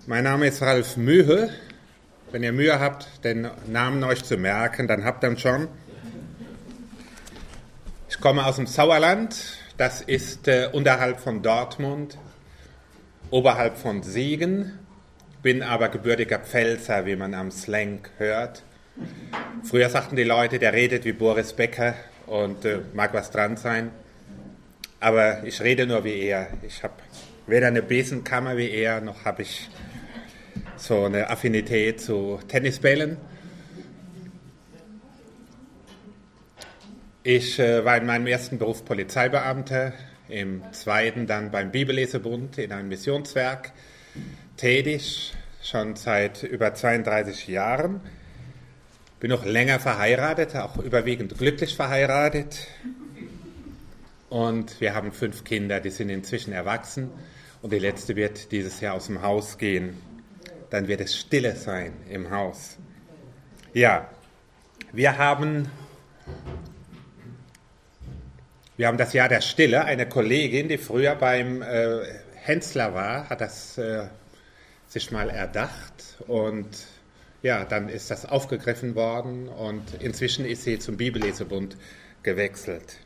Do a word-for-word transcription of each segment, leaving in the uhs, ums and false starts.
Mein Name ist Ralf Mühe. Wenn ihr Mühe habt, den Namen euch zu merken, dann habt ihr ihn schon. Ich komme aus dem Sauerland. Das ist äh, unterhalb von Dortmund, oberhalb von Siegen. Bin aber gebürtiger Pfälzer, wie man am Slang hört. Früher sagten die Leute, der redet wie Boris Becker und äh, mag was dran sein. Aber ich rede nur wie er. Ich habe weder eine Besenkammer wie er, noch habe ich so eine Affinität zu Tennisbällen. Ich äh, war in meinem ersten Beruf Polizeibeamter, im zweiten dann beim Bibellesebund in einem Missionswerk tätig, schon seit über zweiunddreißig Jahren. Bin noch länger verheiratet, auch überwiegend glücklich verheiratet. Und wir haben fünf Kinder, die sind inzwischen erwachsen. Und die letzte wird dieses Jahr aus dem Haus gehen. Dann wird es Stille sein im Haus. Ja, wir haben, wir haben das Jahr der Stille. Eine Kollegin, die früher beim äh, Hensler war, hat das äh, sich mal erdacht. Und ja, dann ist das aufgegriffen worden. Und inzwischen ist sie zum Bibellesebund gewechselt.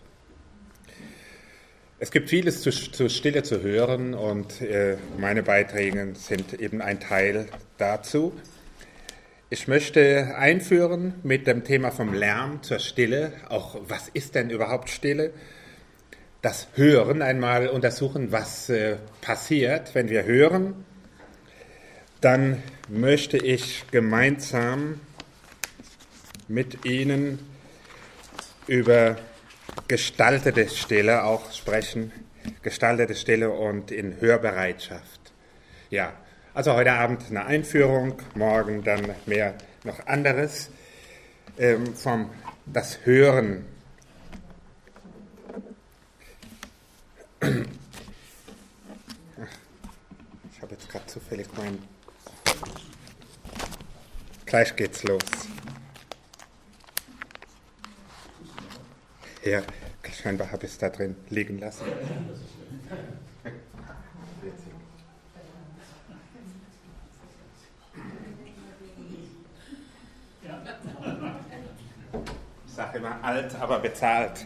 Es gibt vieles zu, zu Stille zu hören und äh, meine Beiträge sind eben ein Teil dazu. Ich möchte einführen mit dem Thema vom Lärm zur Stille, auch was ist denn überhaupt Stille? Das Hören einmal untersuchen, was äh, passiert, wenn wir hören. Dann möchte ich gemeinsam mit Ihnen über gestaltete Stille auch sprechen, gestaltete Stille und in Hörbereitschaft. Ja, also heute Abend eine Einführung, morgen dann mehr noch anderes ähm, vom das Hören. Ich habe jetzt gerade zufällig mein... Gleich geht's los. Ja, scheinbar habe ich es da drin liegen lassen. Ich sage immer alt, aber bezahlt.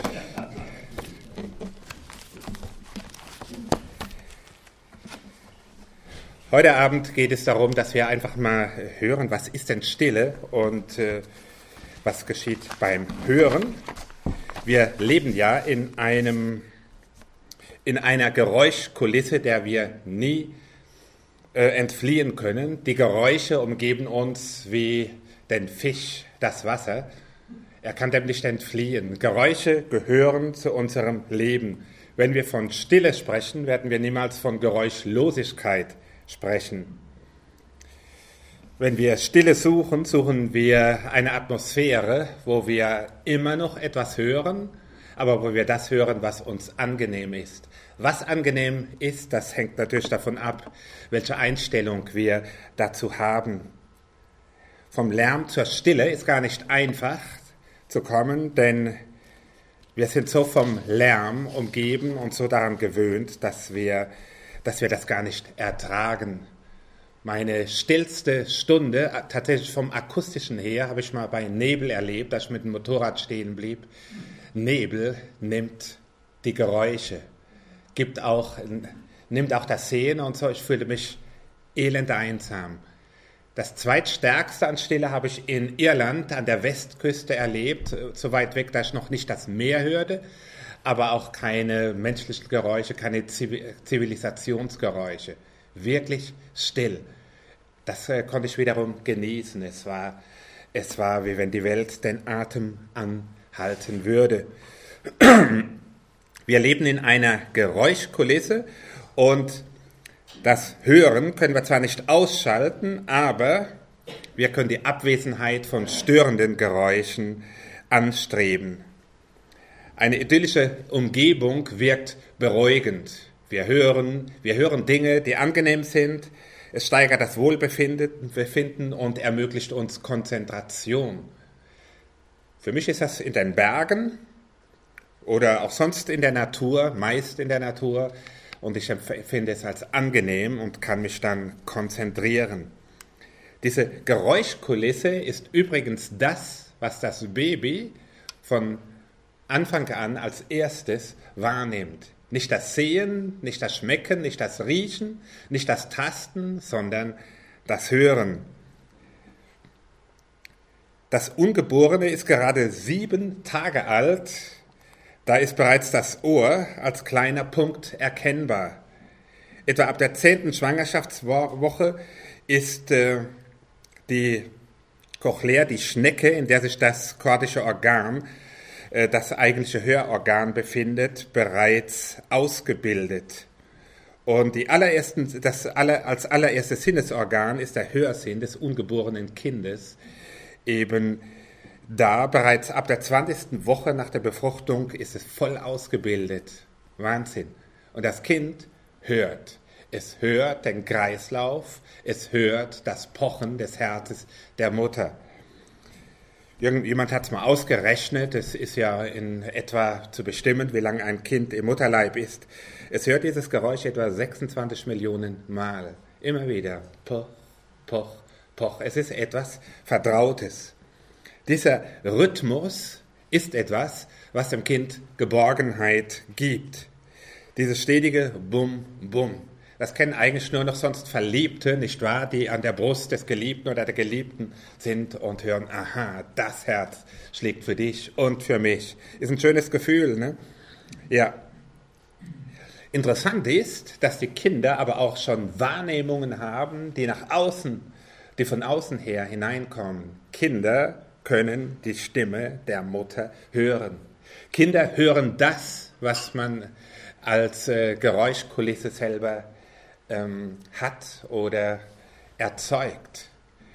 Heute Abend geht es darum, dass wir einfach mal hören, was ist denn Stille und äh, was geschieht beim Hören. Wir leben ja in, einem, in einer Geräuschkulisse, der wir nie äh, entfliehen können. Die Geräusche umgeben uns wie den Fisch das Wasser. Er kann dem nicht entfliehen. Geräusche gehören zu unserem Leben. Wenn wir von Stille sprechen, werden wir niemals von Geräuschlosigkeit sprechen. Wenn wir Stille suchen, suchen wir eine Atmosphäre, wo wir immer noch etwas hören, aber wo wir das hören, was uns angenehm ist. Was angenehm ist, das hängt natürlich davon ab, welche Einstellung wir dazu haben. Vom Lärm zur Stille ist gar nicht einfach zu kommen, denn wir sind so vom Lärm umgeben und so daran gewöhnt, dass wir, dass wir das gar nicht ertragen. Meine stillste Stunde, tatsächlich vom Akustischen her, habe ich mal bei Nebel erlebt, dass ich mit dem Motorrad stehen blieb. Nebel nimmt die Geräusche, gibt auch, nimmt auch das Sehen und so. Ich fühlte mich elend einsam. Das zweitstärkste an Stille habe ich in Irland an der Westküste erlebt, so weit weg, dass ich noch nicht das Meer hörte, aber auch keine menschlichen Geräusche, keine Zivilisationsgeräusche. Wirklich still. Das äh, konnte ich wiederum genießen. Es war, es war, wie wenn die Welt den Atem anhalten würde. Wir leben in einer Geräuschkulisse und das Hören können wir zwar nicht ausschalten, aber wir können die Abwesenheit von störenden Geräuschen anstreben. Eine idyllische Umgebung wirkt beruhigend. Wir hören, wir hören Dinge, die angenehm sind. Es steigert das Wohlbefinden und ermöglicht uns Konzentration. Für mich ist das in den Bergen oder auch sonst in der Natur, meist in der Natur, und ich empfinde es als angenehm und kann mich dann konzentrieren. Diese Geräuschkulisse ist übrigens das, was das Baby von Anfang an als erstes wahrnimmt. Nicht das Sehen, nicht das Schmecken, nicht das Riechen, nicht das Tasten, sondern das Hören. Das Ungeborene ist gerade sieben Tage alt. Da ist bereits das Ohr als kleiner Punkt erkennbar. Etwa ab der zehnten Schwangerschaftswoche ist äh, die Cochlea, die Schnecke, in der sich das kordische Organ, äh, das eigentliche Hörorgan befindet, bereits ausgebildet. Und die allerersten, das aller, als allererstes Sinnesorgan ist der Hörsinn des ungeborenen Kindes eben da. Bereits ab der zwanzigsten Woche nach der Befruchtung ist es voll ausgebildet. Wahnsinn. Und das Kind hört. Es hört den Kreislauf, es hört das Pochen des Herzens der Mutter. Irgendjemand hat es mal ausgerechnet, es ist ja in etwa zu bestimmen, wie lange ein Kind im Mutterleib ist. Es hört dieses Geräusch etwa sechsundzwanzig Millionen Mal. Immer wieder. Poch, poch, poch. Es ist etwas Vertrautes. Dieser Rhythmus ist etwas, was dem Kind Geborgenheit gibt. Dieses stetige Bum, Bum. Das kennen eigentlich nur noch sonst Verliebte, nicht wahr, die an der Brust des Geliebten oder der Geliebten sind und hören, aha, das Herz schlägt für dich und für mich. Ist ein schönes Gefühl, ne? Ja. Interessant ist, dass die Kinder aber auch schon Wahrnehmungen haben, die nach außen, die von außen her hineinkommen. Kinder können die Stimme der Mutter hören. Kinder hören das, was man als äh, Geräuschkulisse selber ähm, hat oder erzeugt.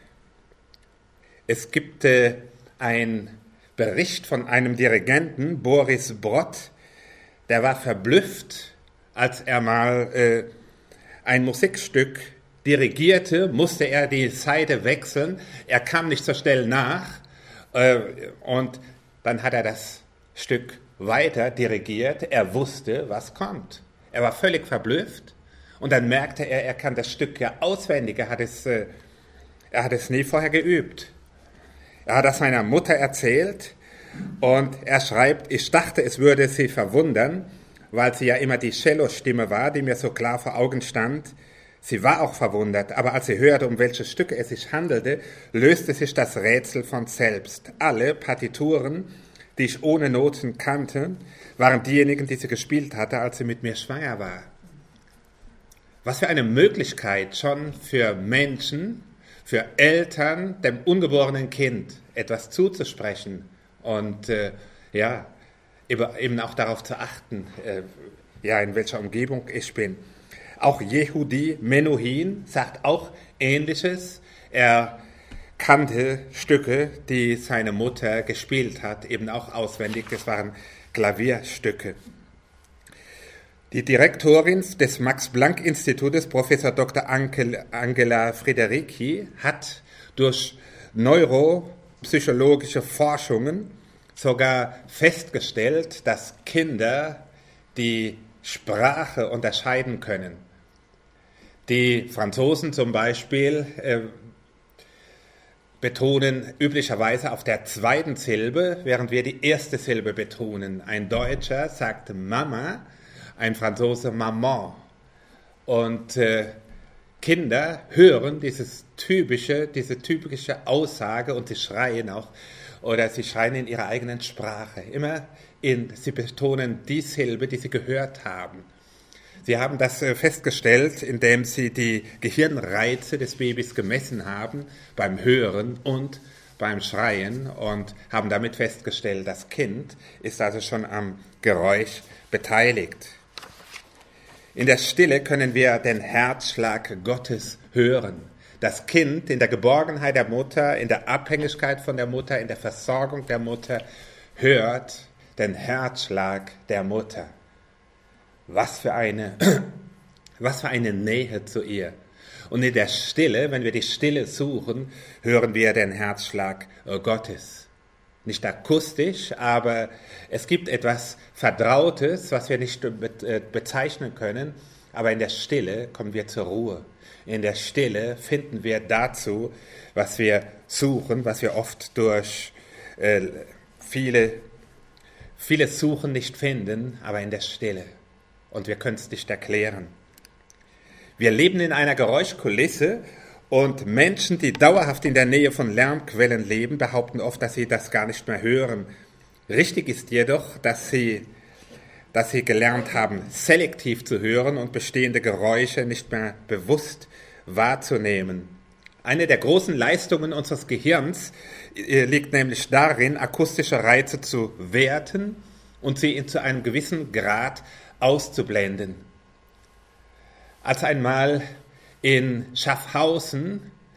Es gibt äh, einen Bericht von einem Dirigenten, Boris Brott, der war verblüfft, als er mal äh, ein Musikstück dirigierte, musste er die Seite wechseln, er kam nicht so schnell nach äh, und dann hat er das Stück weiter dirigiert, er wusste, was kommt. Er war völlig verblüfft und dann merkte er, er kann das Stück ja auswendig, er hat es, äh, er hat es nie vorher geübt. Er hat das seiner Mutter erzählt und er schreibt, ich dachte, es würde sie verwundern, weil sie ja immer die Cello-Stimme war, die mir so klar vor Augen stand. Sie war auch verwundert, aber als sie hörte, um welche Stücke es sich handelte, löste sich das Rätsel von selbst. Alle Partituren, die ich ohne Noten kannte, waren diejenigen, die sie gespielt hatte, als sie mit mir schwanger war. Was für eine Möglichkeit schon für Menschen, für Eltern, dem ungeborenen Kind etwas zuzusprechen und äh, ja, eben auch darauf zu achten, äh, ja, in welcher Umgebung ich bin. Auch Yehudi Menuhin sagt auch Ähnliches. Er kannte Stücke, die seine Mutter gespielt hat, eben auch auswendig. Das waren Klavierstücke. Die Direktorin des Max-Planck-Institutes, Professor Doktor Angela Frederici, hat durch neuropsychologische Forschungen sogar festgestellt, dass Kinder die Sprache unterscheiden können. Die Franzosen zum Beispiel äh, betonen üblicherweise auf der zweiten Silbe, während wir die erste Silbe betonen. Ein Deutscher sagt Mama, ein Franzose Maman. Und äh, Kinder hören dieses typische, diese typische Aussage und sie schreien auch, oder sie schreien in ihrer eigenen Sprache. Immer in, sie betonen die Silbe, die sie gehört haben. Sie haben das festgestellt, indem sie die Gehirnreize des Babys gemessen haben, beim Hören und beim Schreien, und haben damit festgestellt, das Kind ist also schon am Geräusch beteiligt. In der Stille können wir den Herzschlag Gottes hören. Das Kind in der Geborgenheit der Mutter, in der Abhängigkeit von der Mutter, in der Versorgung der Mutter, hört den Herzschlag der Mutter. Was für eine, was für eine Nähe zu ihr. Und in der Stille, wenn wir die Stille suchen, hören wir den Herzschlag Gottes. Nicht akustisch, aber es gibt etwas Vertrautes, was wir nicht bezeichnen können. aber in der Stille kommen wir zur Ruhe. In der Stille finden wir dazu, was wir suchen, was wir oft durch äh, viele, vieles Suchen nicht finden, aber in der Stille. Und wir können es nicht erklären. Wir leben in einer Geräuschkulisse und Menschen, die dauerhaft in der Nähe von Lärmquellen leben, behaupten oft, dass sie das gar nicht mehr hören. Richtig ist jedoch, dass sie, dass sie gelernt haben, selektiv zu hören und bestehende Geräusche nicht mehr bewusst wahrzunehmen. Eine der großen Leistungen unseres Gehirns liegt nämlich darin, akustische Reize zu werten und sie zu einem gewissen Grad auszublenden. Als einmal in Schaffhausen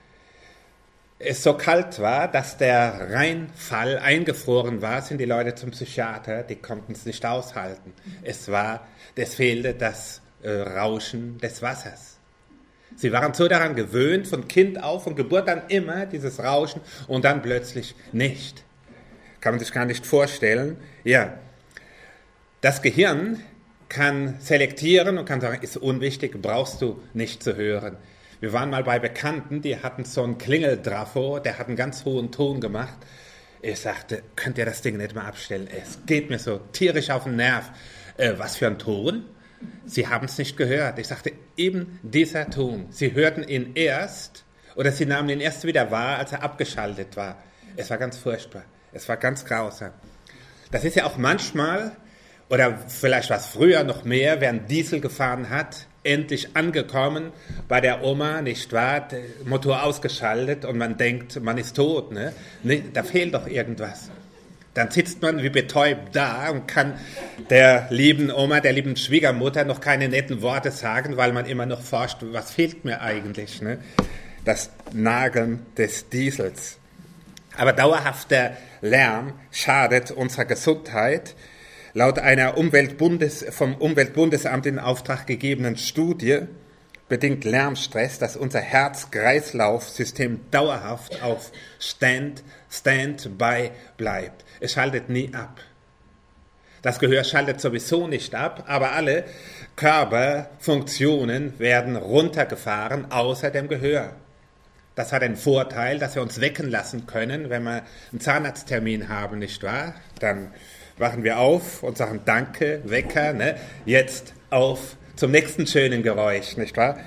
es so kalt war, dass der Rheinfall eingefroren war, sind die Leute zum Psychiater, die konnten es nicht aushalten. Es war, es fehlte das äh, Rauschen des Wassers. Sie waren so daran gewöhnt, von Kind auf, von Geburt an immer dieses Rauschen und dann plötzlich nicht. Kann man sich gar nicht vorstellen. Ja, das Gehirn kann selektieren und kann sagen, ist unwichtig, brauchst du nicht zu hören. Wir waren mal bei Bekannten, die hatten so einen Klingeltrafo, der hat einen ganz hohen Ton gemacht. Ich sagte, könnt ihr das Ding nicht mal abstellen? Es geht mir so tierisch auf den Nerv. Äh, was für ein Ton? Sie haben es nicht gehört. Ich sagte, eben dieser Ton. Sie hörten ihn erst, oder sie nahmen ihn erst wieder wahr, als er abgeschaltet war. Es war ganz furchtbar. Es war ganz grausam. Das ist ja auch manchmal, oder vielleicht war es früher noch mehr, wer einen Diesel gefahren hat, endlich angekommen bei der Oma, nicht wahr? Der Motor ausgeschaltet und man denkt, man ist tot, ne? Ne, da fehlt doch irgendwas. Dann sitzt man wie betäubt da und kann der lieben Oma, der lieben Schwiegermutter noch keine netten Worte sagen, weil man immer noch forscht, was fehlt mir eigentlich, ne? Das Nageln des Diesels. Aber dauerhafter Lärm schadet unserer Gesundheit. Laut einer Umweltbundes, vom Umweltbundesamt in Auftrag gegebenen Studie bedingt Lärmstress, dass unser Herz-Kreislauf-System dauerhaft auf Stand, Standby bleibt. Es schaltet nie ab. Das Gehör schaltet sowieso nicht ab, aber alle Körperfunktionen werden runtergefahren, außer dem Gehör. Das hat den Vorteil, dass wir uns wecken lassen können, wenn wir einen Zahnarzttermin haben, nicht wahr? Dann wachen wir auf und sagen, danke, Wecker, ne? Jetzt auf zum nächsten schönen Geräusch, nicht wahr?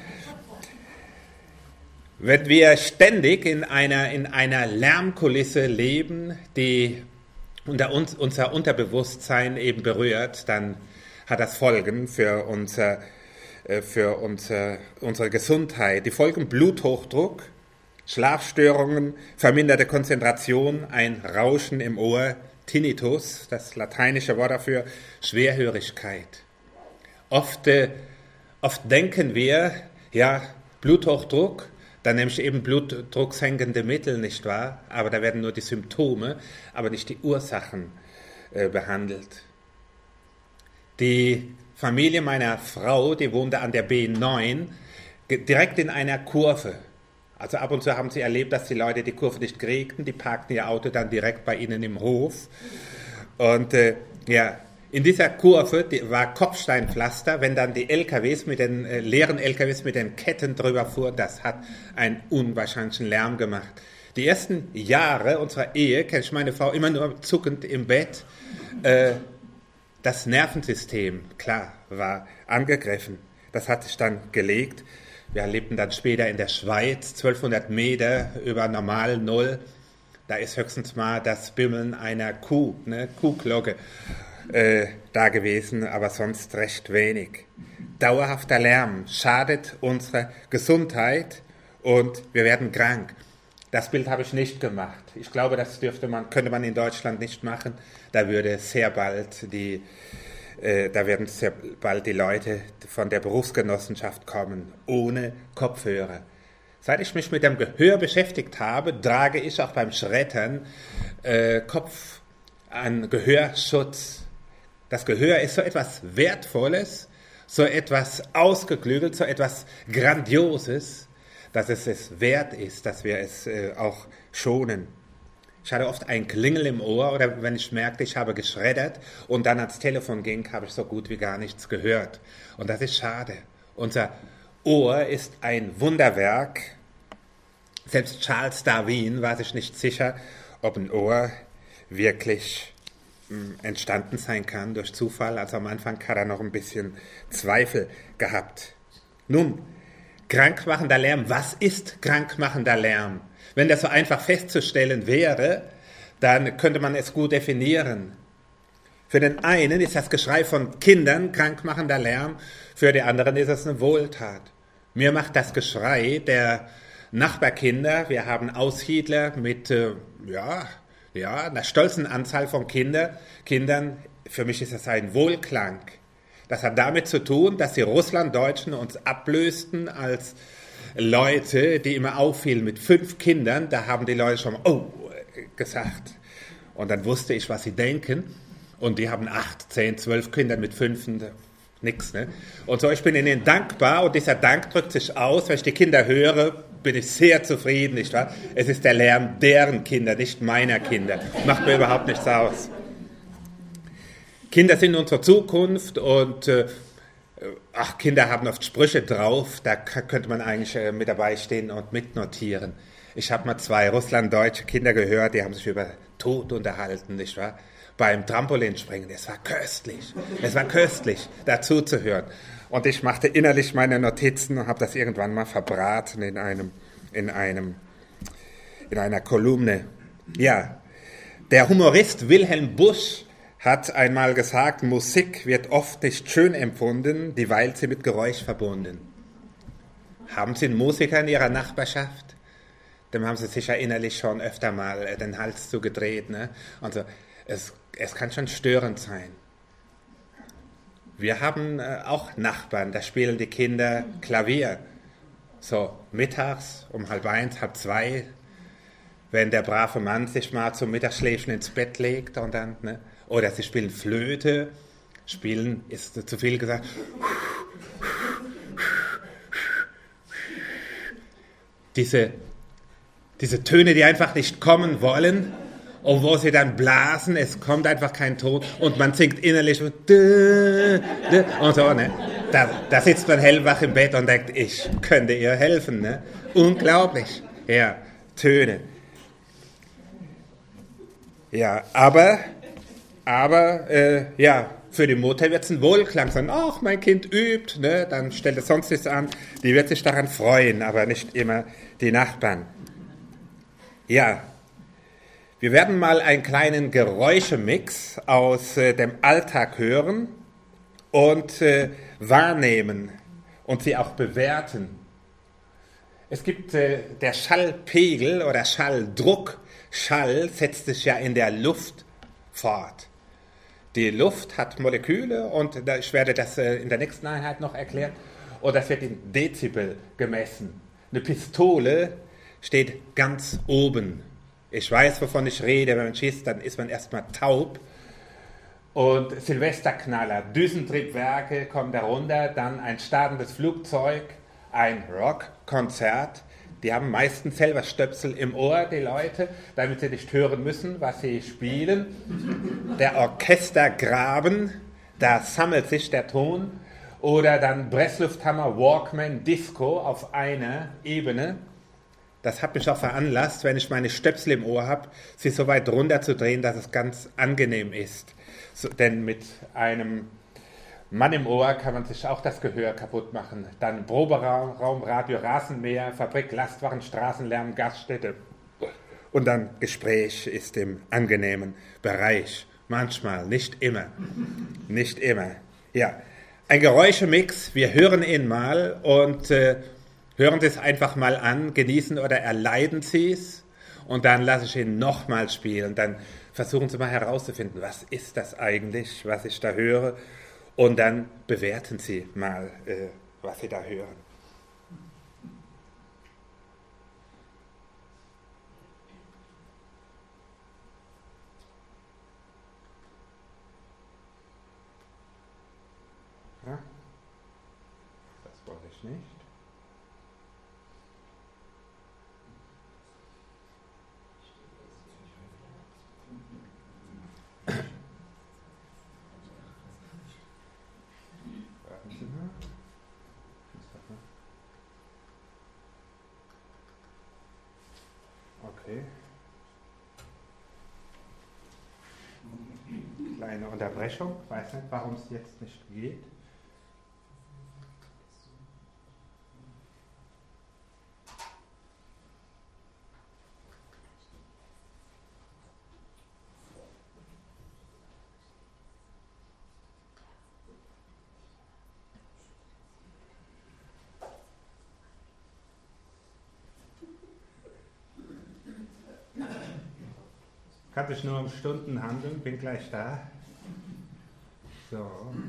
Wenn wir ständig in einer, in einer Lärmkulisse leben, die unter uns, unser Unterbewusstsein eben berührt, dann hat das Folgen für, unser, für unser, unsere Gesundheit. Die Folgen Bluthochdruck, Schlafstörungen, verminderte Konzentration, ein Rauschen im Ohr, Tinnitus, das lateinische Wort dafür, Schwerhörigkeit. Oft, äh, oft denken wir, ja, Bluthochdruck, dann nehme ich eben blutdrucksenkende Mittel, nicht wahr? Aber da werden nur die Symptome, aber nicht die Ursachen äh, behandelt. Die Familie meiner Frau, die wohnte an der B neun, direkt in einer Kurve. Also ab und zu haben sie erlebt, dass die Leute die Kurve nicht kriegten, die parkten ihr Auto dann direkt bei ihnen im Hof. Und äh, ja, in dieser Kurve die, war Kopfsteinpflaster, wenn dann die L K Ws mit den äh, leeren L K Ws mit den Ketten drüber fuhren, das hat einen unwahrscheinlichen Lärm gemacht. Die ersten Jahre unserer Ehe kenne ich meine Frau immer nur zuckend im Bett. Äh, das Nervensystem, klar, war angegriffen. Das hat sich dann gelegt. Wir lebten dann später in der Schweiz, zwölfhundert Meter über normal Null. Da ist höchstens mal das Bimmeln einer Kuh, ne, Kuhglocke äh, da gewesen, aber sonst recht wenig. Dauerhafter Lärm schadet unserer Gesundheit und wir werden krank. Das Bild habe ich nicht gemacht. Ich glaube, das dürfte man, könnte man in Deutschland nicht machen. Da würde sehr bald die Da werden sehr bald die Leute von der Berufsgenossenschaft kommen, ohne Kopfhörer. Seit ich mich mit dem Gehör beschäftigt habe, trage ich auch beim Schreddern äh, Kopf an Gehörschutz. Das Gehör ist so etwas Wertvolles, so etwas Ausgeklügelt, so etwas Grandioses, dass es es wert ist, dass wir es äh, auch schonen. Ich hatte oft ein Klingel im Ohr oder wenn ich merkte, ich habe geschreddert und dann ans Telefon ging, habe ich so gut wie gar nichts gehört. Und das ist schade. Unser Ohr ist ein Wunderwerk. Selbst Charles Darwin war sich nicht sicher, ob ein Ohr wirklich mh, entstanden sein kann durch Zufall. Also am Anfang hat er noch ein bisschen Zweifel gehabt. Nun, krankmachender Lärm. Was ist krankmachender Lärm? Wenn das so einfach festzustellen wäre, dann könnte man es gut definieren. Für den einen ist das Geschrei von Kindern krankmachender Lärm, für die anderen ist es eine Wohltat. Mir macht das Geschrei der Nachbarkinder, wir haben Aussiedler mit äh, ja, ja, einer stolzen Anzahl von Kinder, Kindern, für mich ist das ein Wohlklang. Das hat damit zu tun, dass die Russlanddeutschen uns ablösten als Leute, die immer auffielen mit fünf Kindern. Da haben die Leute schon oh gesagt. Und dann wusste ich, was sie denken. Und die haben acht, zehn, zwölf Kinder mit fünf, nix. Ne? Und so, ich bin ihnen dankbar und dieser Dank drückt sich aus. Wenn ich die Kinder höre, bin ich sehr zufrieden, nicht wahr? Es ist der Lärm deren Kinder, nicht meiner Kinder. Macht mir überhaupt nichts aus. Kinder sind unsere Zukunft und äh, ach, Kinder haben oft Sprüche drauf, da könnte man eigentlich äh, mit dabei stehen und mitnotieren. Ich habe mal zwei russlanddeutsche Kinder gehört, die haben sich über Tod unterhalten, nicht wahr? Beim Trampolinspringen, es war köstlich, es war köstlich, dazu zu hören. Und ich machte innerlich meine Notizen und habe das irgendwann mal verbraten in einem, in einem, in einer Kolumne. Ja, der Humorist Wilhelm Busch hat einmal gesagt, Musik wird oft nicht schön empfunden, dieweil sie mit Geräusch verbunden. Haben Sie einen Musiker in Ihrer Nachbarschaft? Dem haben Sie sicher innerlich schon öfter mal den Hals zugedreht. Ne? Also es, es kann schon störend sein. Wir haben äh, auch Nachbarn, da spielen die Kinder Klavier. So mittags um halb eins, halb zwei, wenn der brave Mann sich mal zum Mittagsschläfchen ins Bett legt und dann, ne? Oder sie spielen Flöte, spielen ist zu viel gesagt. Diese, diese Töne, die einfach nicht kommen wollen, und wo sie dann blasen, es kommt einfach kein Ton und man singt innerlich und so, ne? Da, da sitzt man hellwach im Bett und denkt, ich könnte ihr helfen, ne? Unglaublich, ja, Töne. Ja, aber, aber, äh, ja, für die Mutter wird es ein Wohlklang sein. Ach, mein Kind übt, ne? Dann stellt es sonst nichts an. Die wird sich daran freuen, aber nicht immer die Nachbarn. Ja, wir werden mal einen kleinen Geräuschemix aus äh, dem Alltag hören und äh, wahrnehmen und sie auch bewerten. Es gibt äh, der Schallpegel oder Schalldruck. Schall setzt sich ja in der Luft fort. Die Luft hat Moleküle und ich werde das äh, in der nächsten Einheit noch erklären. Und das wird in Dezibel gemessen. Eine Pistole steht ganz oben. Ich weiß, wovon ich rede. Wenn man schießt, dann ist man erstmal taub. Und Silvesterknaller, Düsentriebwerke kommen darunter, dann ein startendes Flugzeug, ein Rockkonzert. Die haben meistens selber Stöpsel im Ohr, die Leute, damit sie nicht hören müssen, was sie spielen. Der Orchestergraben, da sammelt sich der Ton. Oder dann Presslufthammer, Walkman, Disco auf einer Ebene. Das hat mich auch veranlasst, wenn ich meine Stöpsel im Ohr habe, sie so weit runter zu drehen, dass es ganz angenehm ist. So, denn mit einem Mann im Ohr kann man sich auch das Gehör kaputt machen. Dann Proberaum, Radio, Rasenmäher, Fabrik, Lastwagen, Straßenlärm, Gaststätte. Und dann Gespräch ist im angenehmen Bereich. Manchmal, nicht immer. Nicht immer. Ja, ein Geräuschemix, wir hören ihn mal und äh, hören Sie es einfach mal an, genießen oder erleiden Sie es und dann lasse ich ihn nochmal spielen. Dann versuchen Sie mal herauszufinden, was ist das eigentlich, was ich da höre und dann bewerten Sie mal, äh, was Sie da hören. Ja, das wollte ich nicht. Okay. Kleine Unterbrechung, ich weiß nicht, warum es jetzt nicht geht. Kann sich nur um Stunden handeln, bin gleich da. So.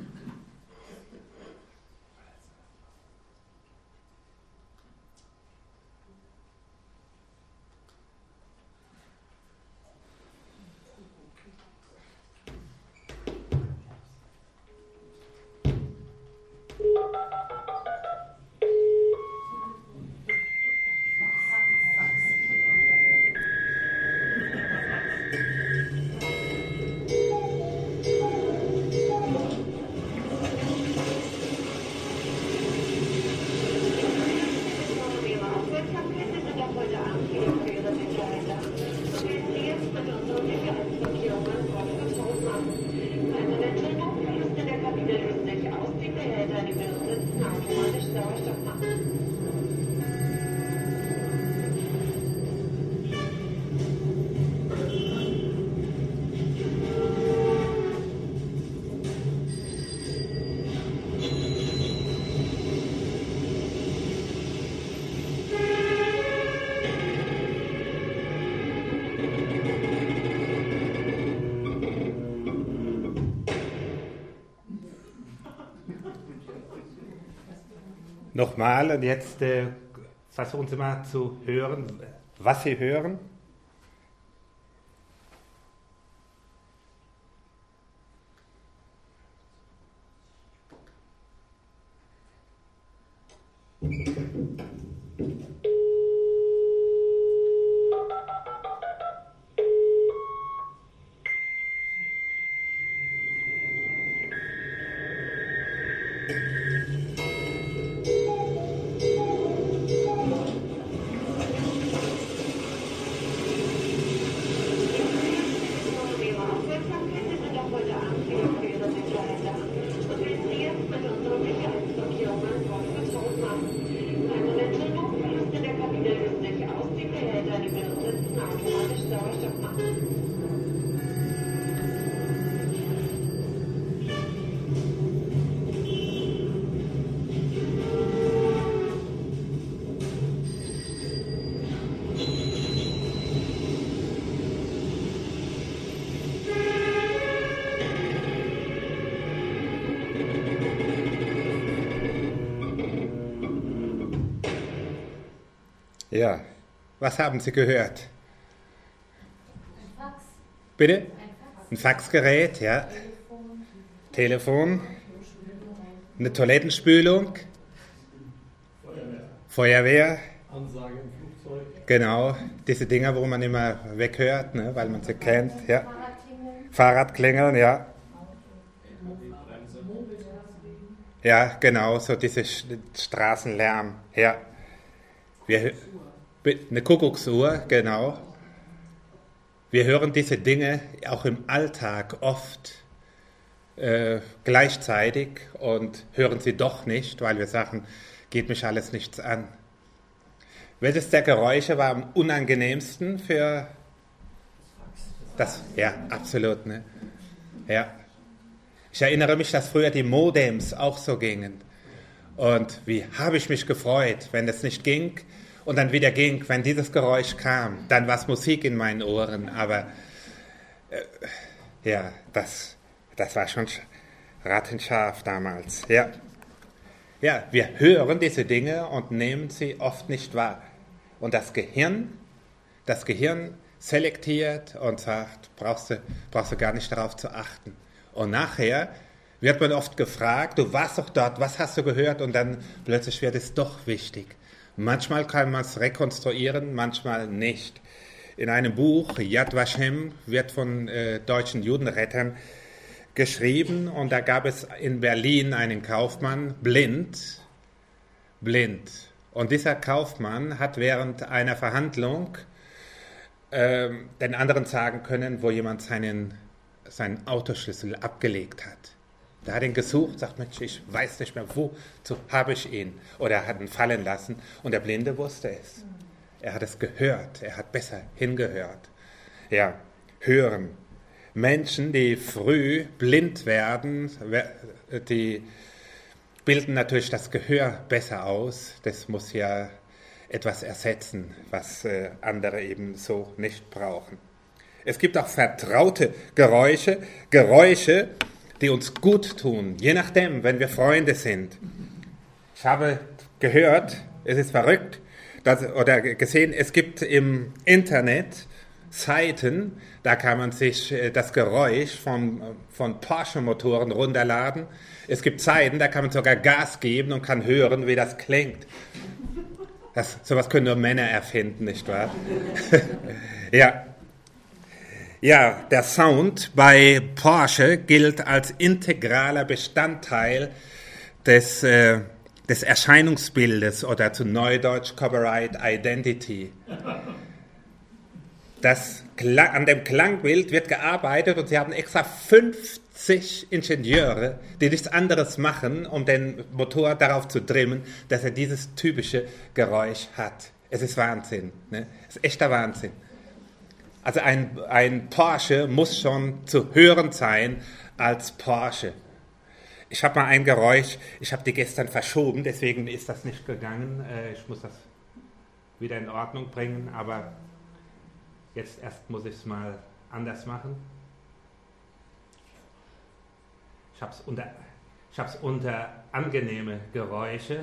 Nochmal und jetzt äh, versuchen Sie mal zu hören, was Sie hören. Ja, was haben Sie gehört? Ein Fax. Bitte? Ein Fax. Ein Faxgerät, ja. Telefon. Eine Toilettenspülung. Feuerwehr. Feuerwehr. Ansage im Flugzeug. Genau, diese Dinger, wo man immer weghört, ne, weil man sie kennt. Ja. Fahrradklingeln. Fahrradklingeln, ja. Bremse. Ja, genau, so diese Sch- Straßenlärm. Ja. Wir, eine Kuckucksuhr, genau. Wir hören diese Dinge auch im Alltag oft äh, gleichzeitig und hören sie doch nicht, weil wir sagen, geht mich alles nichts an. Welches der Geräusche war am unangenehmsten für das? Ja, absolut, ne? Ja. Ich erinnere mich, dass früher die Modems auch so gingen. Und wie habe ich mich gefreut, wenn es nicht ging und dann wieder ging, wenn dieses Geräusch kam. Dann war es Musik in meinen Ohren, aber äh, ja, das, das war schon sch- rattenscharf damals. Ja. Ja, wir hören diese Dinge und nehmen sie oft nicht wahr. Und das Gehirn, das Gehirn selektiert und sagt, brauchst du, brauchst du gar nicht darauf zu achten. Und nachher wird man oft gefragt, du warst doch dort, was hast du gehört? Und dann plötzlich wird es doch wichtig. Manchmal kann man es rekonstruieren, manchmal nicht. In einem Buch, Yad Vashem, wird von äh, deutschen Judenrettern geschrieben und da gab es in Berlin einen Kaufmann, blind, blind. Und dieser Kaufmann hat während einer Verhandlung ähm, den anderen sagen können, wo jemand seinen, seinen Autoschlüssel abgelegt hat. Da hat ihn gesucht, sagt, Mensch, ich weiß nicht mehr, wozu habe ich ihn. Oder er hat ihn fallen lassen und der Blinde wusste es. Er hat es gehört, er hat besser hingehört. Ja, hören. Menschen, die früh blind werden, die bilden natürlich das Gehör besser aus. Das muss ja etwas ersetzen, was andere eben so nicht brauchen. Es gibt auch vertraute Geräusche, Geräusche, die uns gut tun, je nachdem, wenn wir Freunde sind. Ich habe gehört, es ist verrückt, dass, oder gesehen, es gibt im Internet Seiten, da kann man sich das Geräusch von, von Porsche-Motoren runterladen. Es gibt Seiten, da kann man sogar Gas geben und kann hören, wie das klingt. Das, sowas können nur Männer erfinden, nicht wahr? Ja. Ja, der Sound bei Porsche gilt als integraler Bestandteil des, äh, des Erscheinungsbildes oder zu Neudeutsch Corporate Identity. Das, an dem Klangbild wird gearbeitet und sie haben extra fünfzig Ingenieure, die nichts anderes machen, um den Motor darauf zu trimmen, dass er dieses typische Geräusch hat. Es ist Wahnsinn, ne? Es ist echter Wahnsinn. Also ein, ein Porsche muss schon zu hören sein als Porsche. Ich habe mal ein Geräusch, ich habe die gestern verschoben, deswegen ist das nicht gegangen. Ich muss das wieder in Ordnung bringen, aber jetzt erst muss ich es mal anders machen. Ich habe es unter, ich habe es unter angenehme Geräusche.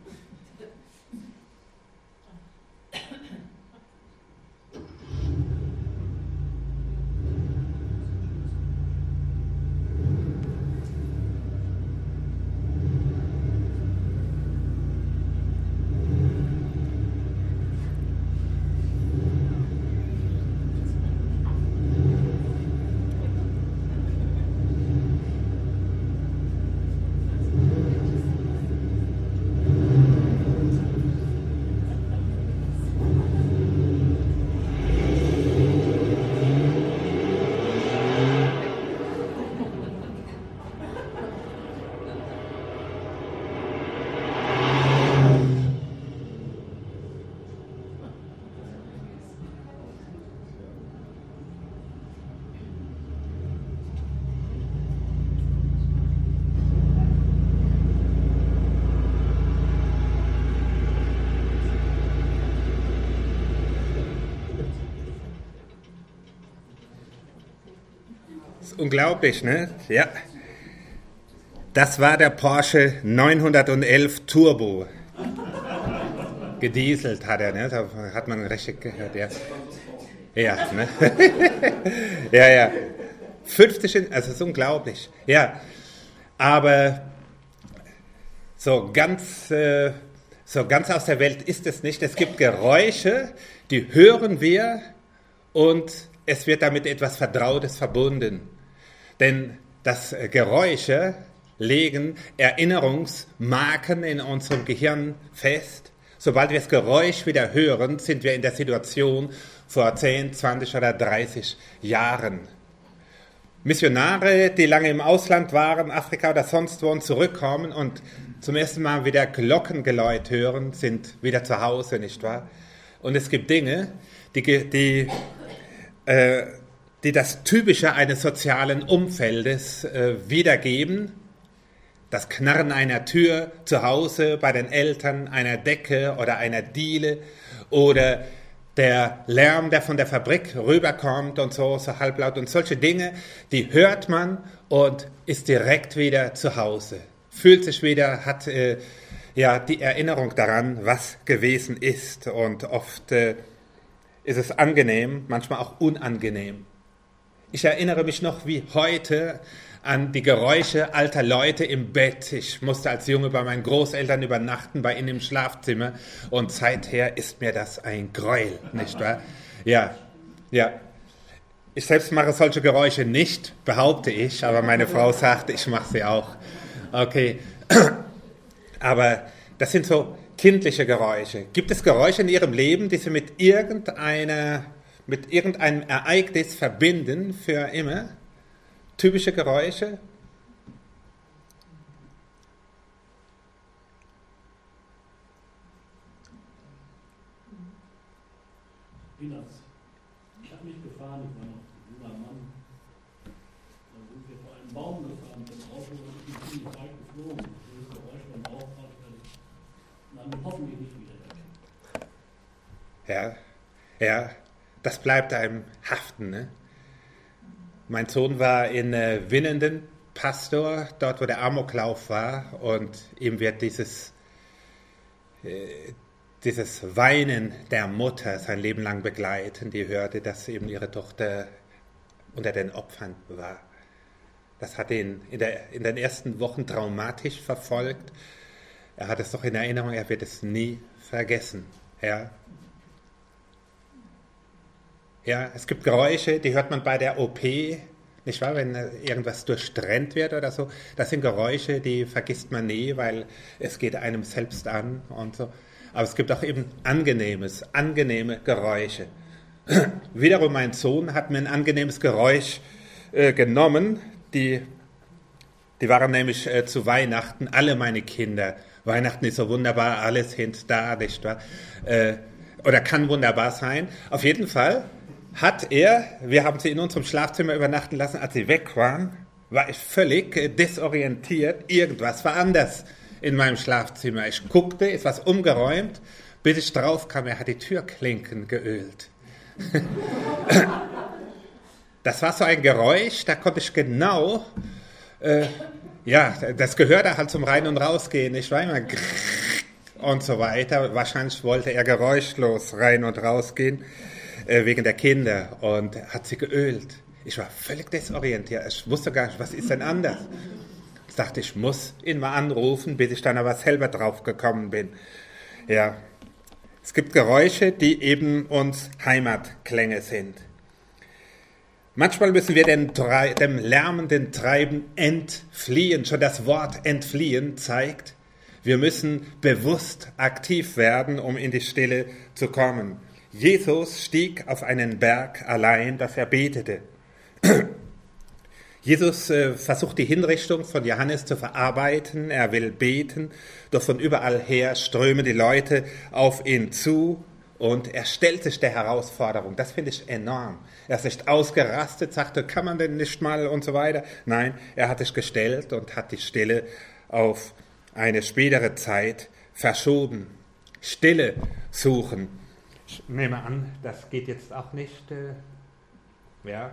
Unglaublich, ne? Ja. Das war der Porsche neunhundertelf Turbo. Gedieselt hat er, ne? Da hat man richtig gehört, ja. Ja, ne? Ja, ja. fünfzig, also das ist unglaublich. Ja. Aber so ganz, äh, so ganz aus der Welt ist es nicht. Es gibt Geräusche, die hören wir und es wird damit etwas Vertrautes verbunden. Denn das Geräusche legen Erinnerungsmarken in unserem Gehirn fest. Sobald wir das Geräusch wieder hören, sind wir in der Situation vor zehn, zwanzig oder dreißig Jahren. Missionare, die lange im Ausland waren, Afrika oder sonst wo und zurückkommen und zum ersten Mal wieder Glockengeläut hören, sind wieder zu Hause, nicht wahr? Und es gibt Dinge, die, die äh, die das Typische eines sozialen Umfeldes äh, wiedergeben. Das Knarren einer Tür zu Hause bei den Eltern, einer Decke oder einer Diele oder der Lärm, der von der Fabrik rüberkommt und so, so halblaut und solche Dinge, die hört man und ist direkt wieder zu Hause. Fühlt sich wieder, hat äh, ja die Erinnerung daran, was gewesen ist und oft äh, ist es angenehm, manchmal auch unangenehm. Ich erinnere mich noch wie heute an die Geräusche alter Leute im Bett. Ich musste als Junge bei meinen Großeltern übernachten, bei ihnen im Schlafzimmer. Und seither ist mir das ein Gräuel, nicht wahr? Ja, ja. Ich selbst mache solche Geräusche nicht, behaupte ich, aber meine Frau sagt, ich mache sie auch. Okay, aber das sind so kindliche Geräusche. Gibt es Geräusche in Ihrem Leben, die Sie mit irgendeiner mit irgendeinem Ereignis verbinden für immer? Typische Geräusche? Peanuts. Ich habe mich gefahren, ich war noch ein junger Mann. Da sind wir vor einem Baum gefahren, mit dem Auto und ich bin ziemlich weit geflogen. Dieses Geräusch beim Bauchfahrt werde ich dann hoffentlich nicht wieder erkennen. Ja, ja, das bleibt einem haften. Ne? Mein Sohn war in äh, Winnenden Pastor, dort wo der Amoklauf war, und ihm wird dieses, äh, dieses Weinen der Mutter sein Leben lang begleiten, die hörte, dass eben ihre Tochter unter den Opfern war. Das hat ihn in, der, in den ersten Wochen traumatisch verfolgt. Er hat es doch in Erinnerung, er wird es nie vergessen. Ja. Ja, es gibt Geräusche, die hört man bei der O P, nicht wahr, wenn irgendwas durchtrennt wird oder so. Das sind Geräusche, die vergisst man nie, weil es geht einem selbst an und so. Aber es gibt auch eben angenehmes, angenehme Geräusche. Wiederum mein Sohn hat mir ein angenehmes Geräusch äh, genommen. Die, die waren nämlich äh, zu Weihnachten, alle meine Kinder. Weihnachten ist so wunderbar, alles hint da, nicht wahr? Äh, oder kann wunderbar sein. Auf jeden Fall hat er, wir haben sie in unserem Schlafzimmer übernachten lassen, als sie weg waren, war ich völlig äh, desorientiert. Irgendwas war anders in meinem Schlafzimmer. Ich guckte, ist was umgeräumt, bis ich drauf kam, er hat die Türklinken geölt. Das war so ein Geräusch, da konnte ich genau, äh, ja, das gehörte halt zum Rein- und Rausgehen. Ich war immer und so weiter. Wahrscheinlich wollte er geräuschlos rein und rausgehen, äh, wegen der Kinder, und hat sie geölt. Ich war völlig desorientiert. Ich wusste gar nicht, was ist denn anders? Ich dachte, ich muss ihn mal anrufen, bis ich dann aber selber drauf gekommen bin. Ja, es gibt Geräusche, die eben uns Heimatklänge sind. Manchmal müssen wir dem, dem lärmenden Treiben entfliehen. Schon das Wort entfliehen zeigt, wir müssen bewusst aktiv werden, um in die Stille zu kommen. Jesus stieg auf einen Berg allein, dass er betete. Jesus äh, versucht die Hinrichtung von Johannes zu verarbeiten, er will beten, doch von überall her strömen die Leute auf ihn zu und er stellt sich der Herausforderung. Das finde ich enorm. Er ist nicht ausgerastet, sagte, kann man denn nicht mal und so weiter. Nein, er hat sich gestellt und hat die Stille auf eine spätere Zeit verschoben. Stille suchen. Ich nehme an, das geht jetzt auch nicht. Äh, ja.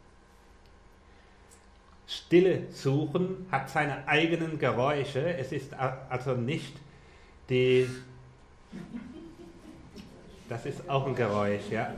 Stille suchen hat seine eigenen Geräusche. Es ist also nicht die... Das ist auch ein Geräusch, ja.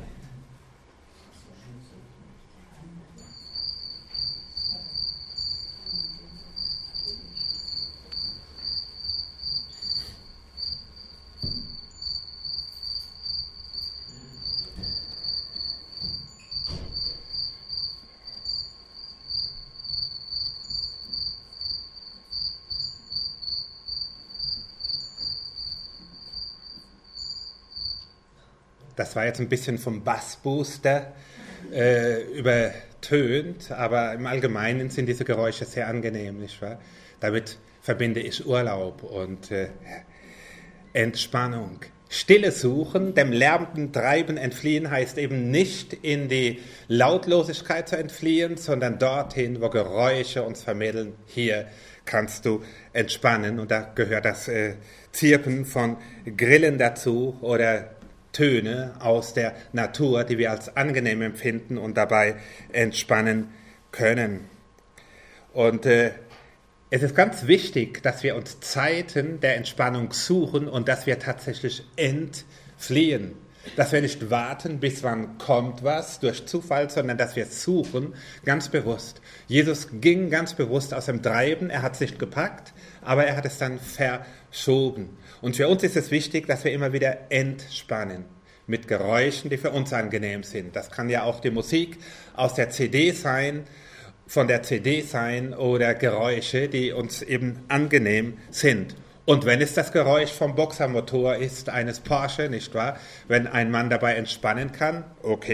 Das war jetzt ein bisschen vom Bassbooster äh, übertönt, aber im Allgemeinen sind diese Geräusche sehr angenehm, nicht wahr? Damit verbinde ich Urlaub und äh, Entspannung. Stille suchen, dem lärmenden Treiben entfliehen, heißt eben nicht in die Lautlosigkeit zu entfliehen, sondern dorthin, wo Geräusche uns vermitteln, hier kannst du entspannen. Und da gehört das äh, Zirpen von Grillen dazu oder Töne aus der Natur, die wir als angenehm empfinden und dabei entspannen können. Und äh, es ist ganz wichtig, dass wir uns Zeiten der Entspannung suchen und dass wir tatsächlich entfliehen. Dass wir nicht warten, bis wann kommt was durch Zufall, sondern dass wir suchen, ganz bewusst. Jesus ging ganz bewusst aus dem Treiben, er hat es nicht gepackt, aber er hat es dann verschoben. Und für uns ist es wichtig, dass wir immer wieder entspannen mit Geräuschen, die für uns angenehm sind. Das kann ja auch die Musik aus der C D sein, von der C D sein oder Geräusche, die uns eben angenehm sind. Und wenn es das Geräusch vom Boxermotor ist, eines Porsche, nicht wahr? Wenn ein Mann dabei entspannen kann, okay.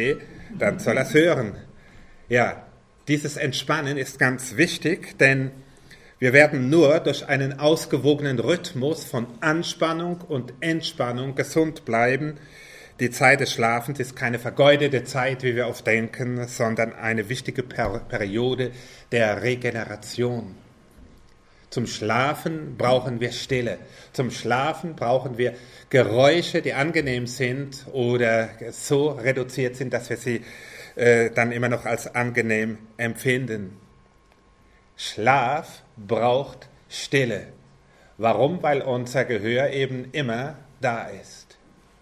dann soll er es hören. Ja, dieses Entspannen ist ganz wichtig, denn wir werden nur durch einen ausgewogenen Rhythmus von Anspannung und Entspannung gesund bleiben. Die Zeit des Schlafens ist keine vergeudete Zeit, wie wir oft denken, sondern eine wichtige per- Periode der Regeneration. Zum Schlafen brauchen wir Stille. Zum Schlafen brauchen wir Geräusche, die angenehm sind oder so reduziert sind, dass wir sie äh, dann immer noch als angenehm empfinden. Schlaf braucht Stille. Warum? Weil unser Gehör eben immer da ist.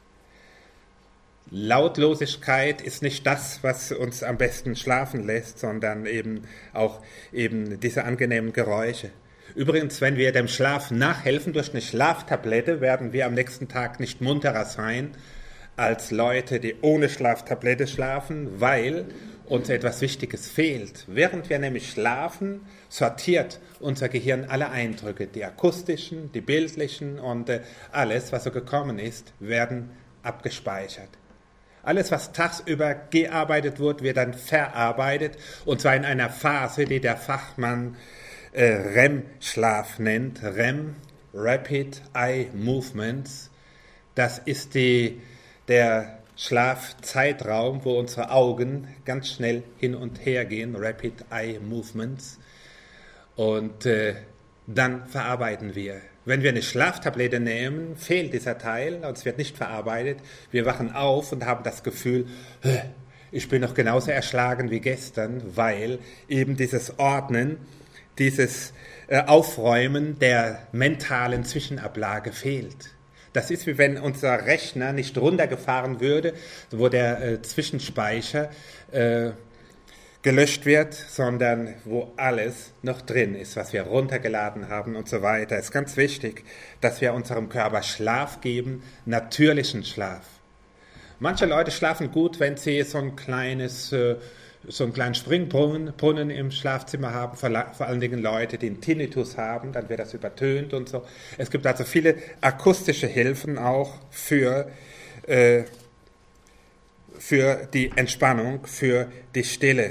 Lautlosigkeit ist nicht das, was uns am besten schlafen lässt, sondern eben auch eben diese angenehmen Geräusche. Übrigens, wenn wir dem Schlaf nachhelfen durch eine Schlaftablette, werden wir am nächsten Tag nicht munterer sein als Leute, die ohne Schlaftablette schlafen, weil uns etwas Wichtiges fehlt. Während wir nämlich schlafen, sortiert unser Gehirn alle Eindrücke, die akustischen, die bildlichen und äh, alles, was so gekommen ist, werden abgespeichert. Alles, was tagsüber gearbeitet wird, wird dann verarbeitet, und zwar in einer Phase, die der Fachmann äh, R E M-Schlaf nennt. R E M, Rapid Eye Movements. Das ist die, der Schlafzeitraum, wo unsere Augen ganz schnell hin und her gehen, Rapid Eye Movements. Und äh, dann verarbeiten wir. Wenn wir eine Schlaftablette nehmen, fehlt dieser Teil und es wird nicht verarbeitet. Wir wachen auf und haben das Gefühl, ich bin noch genauso erschlagen wie gestern, weil eben dieses Ordnen, dieses äh, Aufräumen der mentalen Zwischenablage fehlt. Das ist, wie wenn unser Rechner nicht runtergefahren würde, wo der äh, Zwischenspeicher äh, gelöscht wird, sondern wo alles noch drin ist, was wir runtergeladen haben und so weiter. Es ist ganz wichtig, dass wir unserem Körper Schlaf geben, natürlichen Schlaf. Manche Leute schlafen gut, wenn sie so ein kleines, äh, so einen kleinen Springbrunnen Brunnen im Schlafzimmer haben, vor, vor allen Dingen Leute, die einen Tinnitus haben, dann wird das übertönt und so. Es gibt also viele akustische Hilfen auch für äh, für die Entspannung, für die Stille.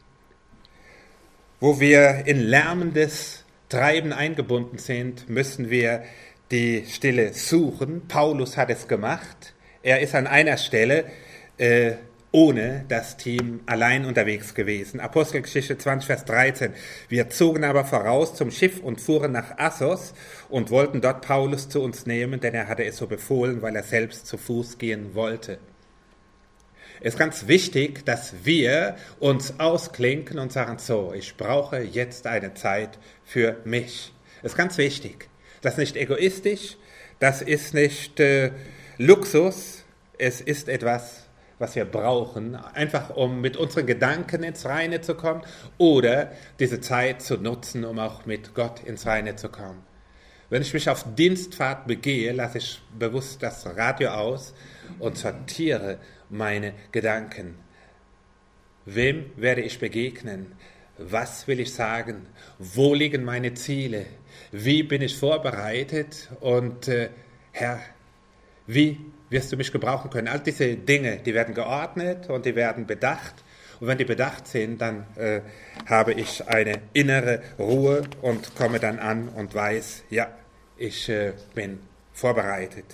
Wo wir in lärmendes Treiben eingebunden sind, müssen wir die Stille suchen. Paulus hat es gemacht. Er ist an einer Stelle äh, ohne das Team allein unterwegs gewesen. Apostelgeschichte zwanzig, Vers dreizehn. Wir zogen aber voraus zum Schiff und fuhren nach Assos und wollten dort Paulus zu uns nehmen, denn er hatte es so befohlen, weil er selbst zu Fuß gehen wollte. Es ist ganz wichtig, dass wir uns ausklinken und sagen, so, ich brauche jetzt eine Zeit für mich. Das ist ganz wichtig. Das ist nicht egoistisch, das ist nicht äh, Luxus, es ist etwas, was wir brauchen, einfach um mit unseren Gedanken ins Reine zu kommen oder diese Zeit zu nutzen, um auch mit Gott ins Reine zu kommen. Wenn ich mich auf Dienstfahrt begehe, lasse ich bewusst das Radio aus und sortiere meine Gedanken. Wem werde ich begegnen? Was will ich sagen? Wo liegen meine Ziele? Wie bin ich vorbereitet? Und äh, Herr, wie wirst du mich gebrauchen können? All diese Dinge, die werden geordnet und die werden bedacht. Und wenn die bedacht sind, dann äh, habe ich eine innere Ruhe und komme dann an und weiß, ja, ich äh, bin vorbereitet.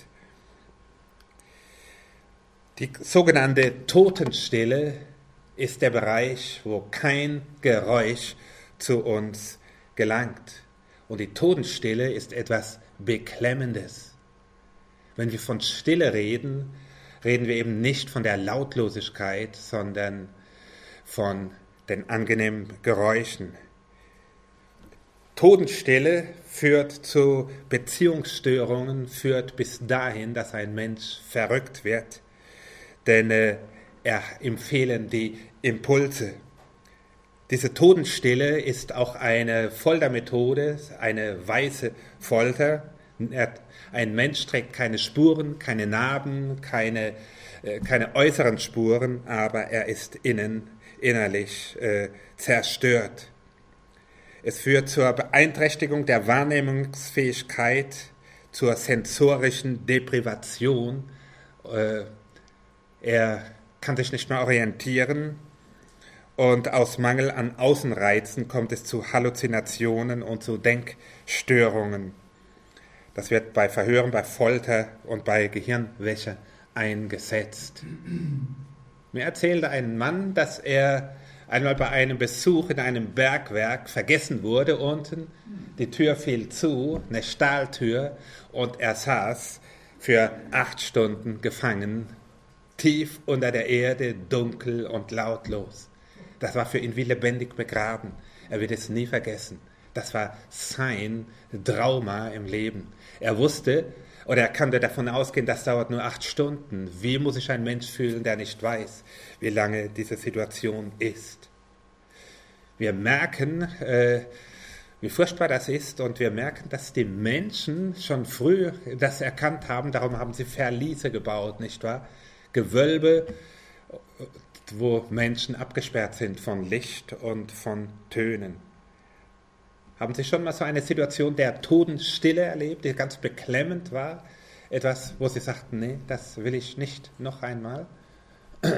Die sogenannte Totenstille ist der Bereich, wo kein Geräusch zu uns gelangt. Und die Totenstille ist etwas Beklemmendes. Wenn wir von Stille reden, reden wir eben nicht von der Lautlosigkeit, sondern von den angenehmen Geräuschen. Totenstille führt zu Beziehungsstörungen, führt bis dahin, dass ein Mensch verrückt wird, denn äh, er, ihm fehlen die Impulse. Diese Totenstille ist auch eine Foltermethode, eine weiße Folter. Ein Mensch trägt keine Spuren, keine Narben, keine, äh, keine äußeren Spuren, aber er ist innen, innerlich äh, zerstört. Es führt zur Beeinträchtigung der Wahrnehmungsfähigkeit, zur sensorischen Deprivation. Äh, er kann sich nicht mehr orientieren und aus Mangel an Außenreizen kommt es zu Halluzinationen und zu Denkstörungen. Das wird bei Verhören, bei Folter und bei Gehirnwäsche eingesetzt. Mir erzählte ein Mann, dass er einmal bei einem Besuch in einem Bergwerk vergessen wurde unten. Die Tür fiel zu, eine Stahltür, und er saß für acht Stunden gefangen, tief unter der Erde, dunkel und lautlos. Das war für ihn wie lebendig begraben. Er wird es nie vergessen. Das war sein Trauma im Leben. Er wusste, oder er konnte davon ausgehen, das dauert nur acht Stunden. Wie muss sich ein Mensch fühlen, der nicht weiß, wie lange diese Situation ist? Wir merken, äh, wie furchtbar das ist, und wir merken, dass die Menschen schon früh das erkannt haben. Darum haben sie Verliese gebaut, nicht wahr? Gewölbe, wo Menschen abgesperrt sind von Licht und von Tönen. Haben Sie schon mal so eine Situation der Totenstille erlebt, die ganz beklemmend war? Etwas, wo Sie sagten, nee, das will ich nicht noch einmal? Bei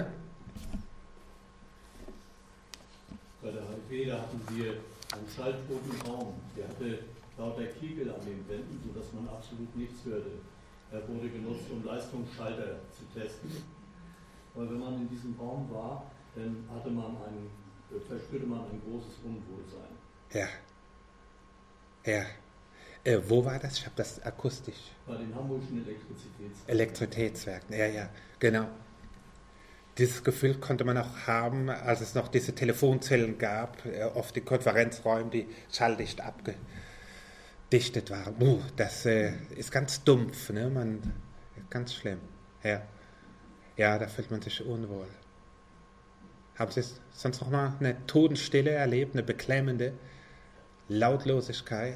der H I V, da hatten wir einen schalltoten Raum. Der hatte lauter Kegel an den Wänden, sodass man absolut nichts hörte. Er wurde genutzt, um Leistungsschalter zu testen. Aber wenn man in diesem Raum war, dann hatte man ein, verspürte man ein großes Unwohlsein. Ja. Ja. Äh, wo war das? Ich habe das akustisch. Bei den Hamburgischen Elektrizitätswerken. Elektrizitätswerken, ja, ja, genau. Dieses Gefühl konnte man auch haben, als es noch diese Telefonzellen gab, äh, oft die Konferenzräume, die schalldicht abgedichtet waren. Uh, das äh, ist ganz dumpf, ne? Man, ganz schlimm. Ja. Ja, da fühlt man sich unwohl. Haben Sie sonst noch mal eine Totenstille erlebt, eine beklemmende Lautlosigkeit?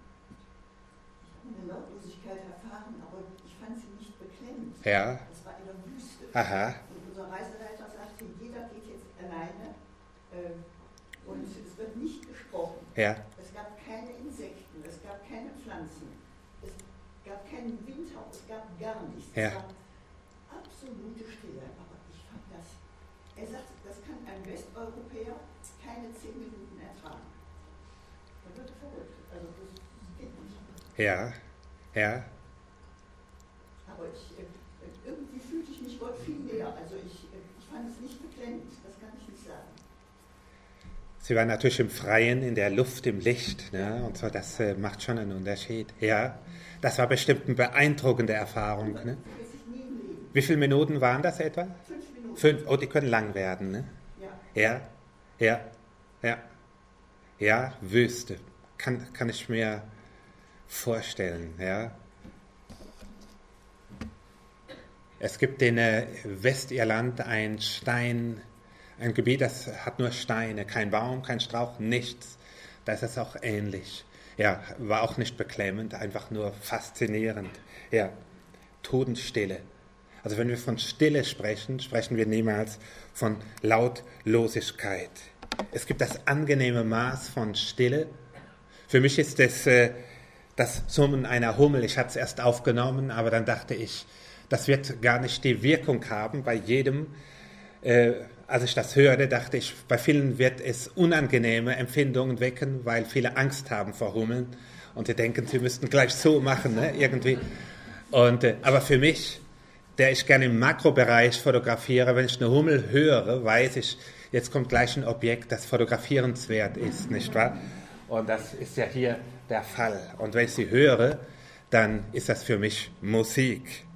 Eine Lautlosigkeit erfahren, aber ich fand sie nicht beklemmend. Ja. Es war in der Wüste. Aha. Und unser Reiseleiter sagte, jeder geht jetzt alleine äh, und es wird nicht gesprochen. Ja. Es gab keine Insekten, es gab keine Pflanzen, es gab keinen Windhauch, es gab gar nichts. Ja. Es war absolute Stille, aber ich fand das, er sagt, das kann ein Westeuropäer keine zehn Minuten ertragen. Er wird verrückt, also das geht nicht. Ja, ja. Aber ich, äh, irgendwie fühlte ich mich Gott viel näher, also ich, äh, ich fand es nicht beklemmend, das kann ich nicht sagen. Sie waren natürlich im Freien, in der Luft, im Licht, ne? Und so, das äh, macht schon einen Unterschied. Ja, das war bestimmt eine beeindruckende Erfahrung. Ne? Wie viele Minuten waren das etwa? Fünf Minuten. Fünf, oh, die können lang werden, ne? Ja. Ja, ja, ja. Ja, Wüste. Kann, kann ich mir vorstellen, ja. Es gibt in äh, Westirland ein Stein, ein Gebiet, das hat nur Steine, kein Baum, kein Strauch, nichts. Da ist es auch ähnlich. Ja, war auch nicht beklemmend, einfach nur faszinierend. Ja, Totenstille. Also wenn wir von Stille sprechen, sprechen wir niemals von Lautlosigkeit. Es gibt das angenehme Maß von Stille. Für mich ist es äh, das Summen einer Hummel. Ich hatte es erst aufgenommen, aber dann dachte ich, das wird gar nicht die Wirkung haben bei jedem. Äh, als ich das hörte, dachte ich, bei vielen wird es unangenehme Empfindungen wecken, weil viele Angst haben vor Hummeln und sie denken, sie müssten gleich so machen, ne, irgendwie. Und, äh, aber für mich, der ich gerne im Makrobereich fotografiere, wenn ich eine Hummel höre, weiß ich, jetzt kommt gleich ein Objekt, das fotografierenswert ist, nicht wahr? Und das ist ja hier der Fall. Und wenn ich sie höre, dann ist das für mich Musik.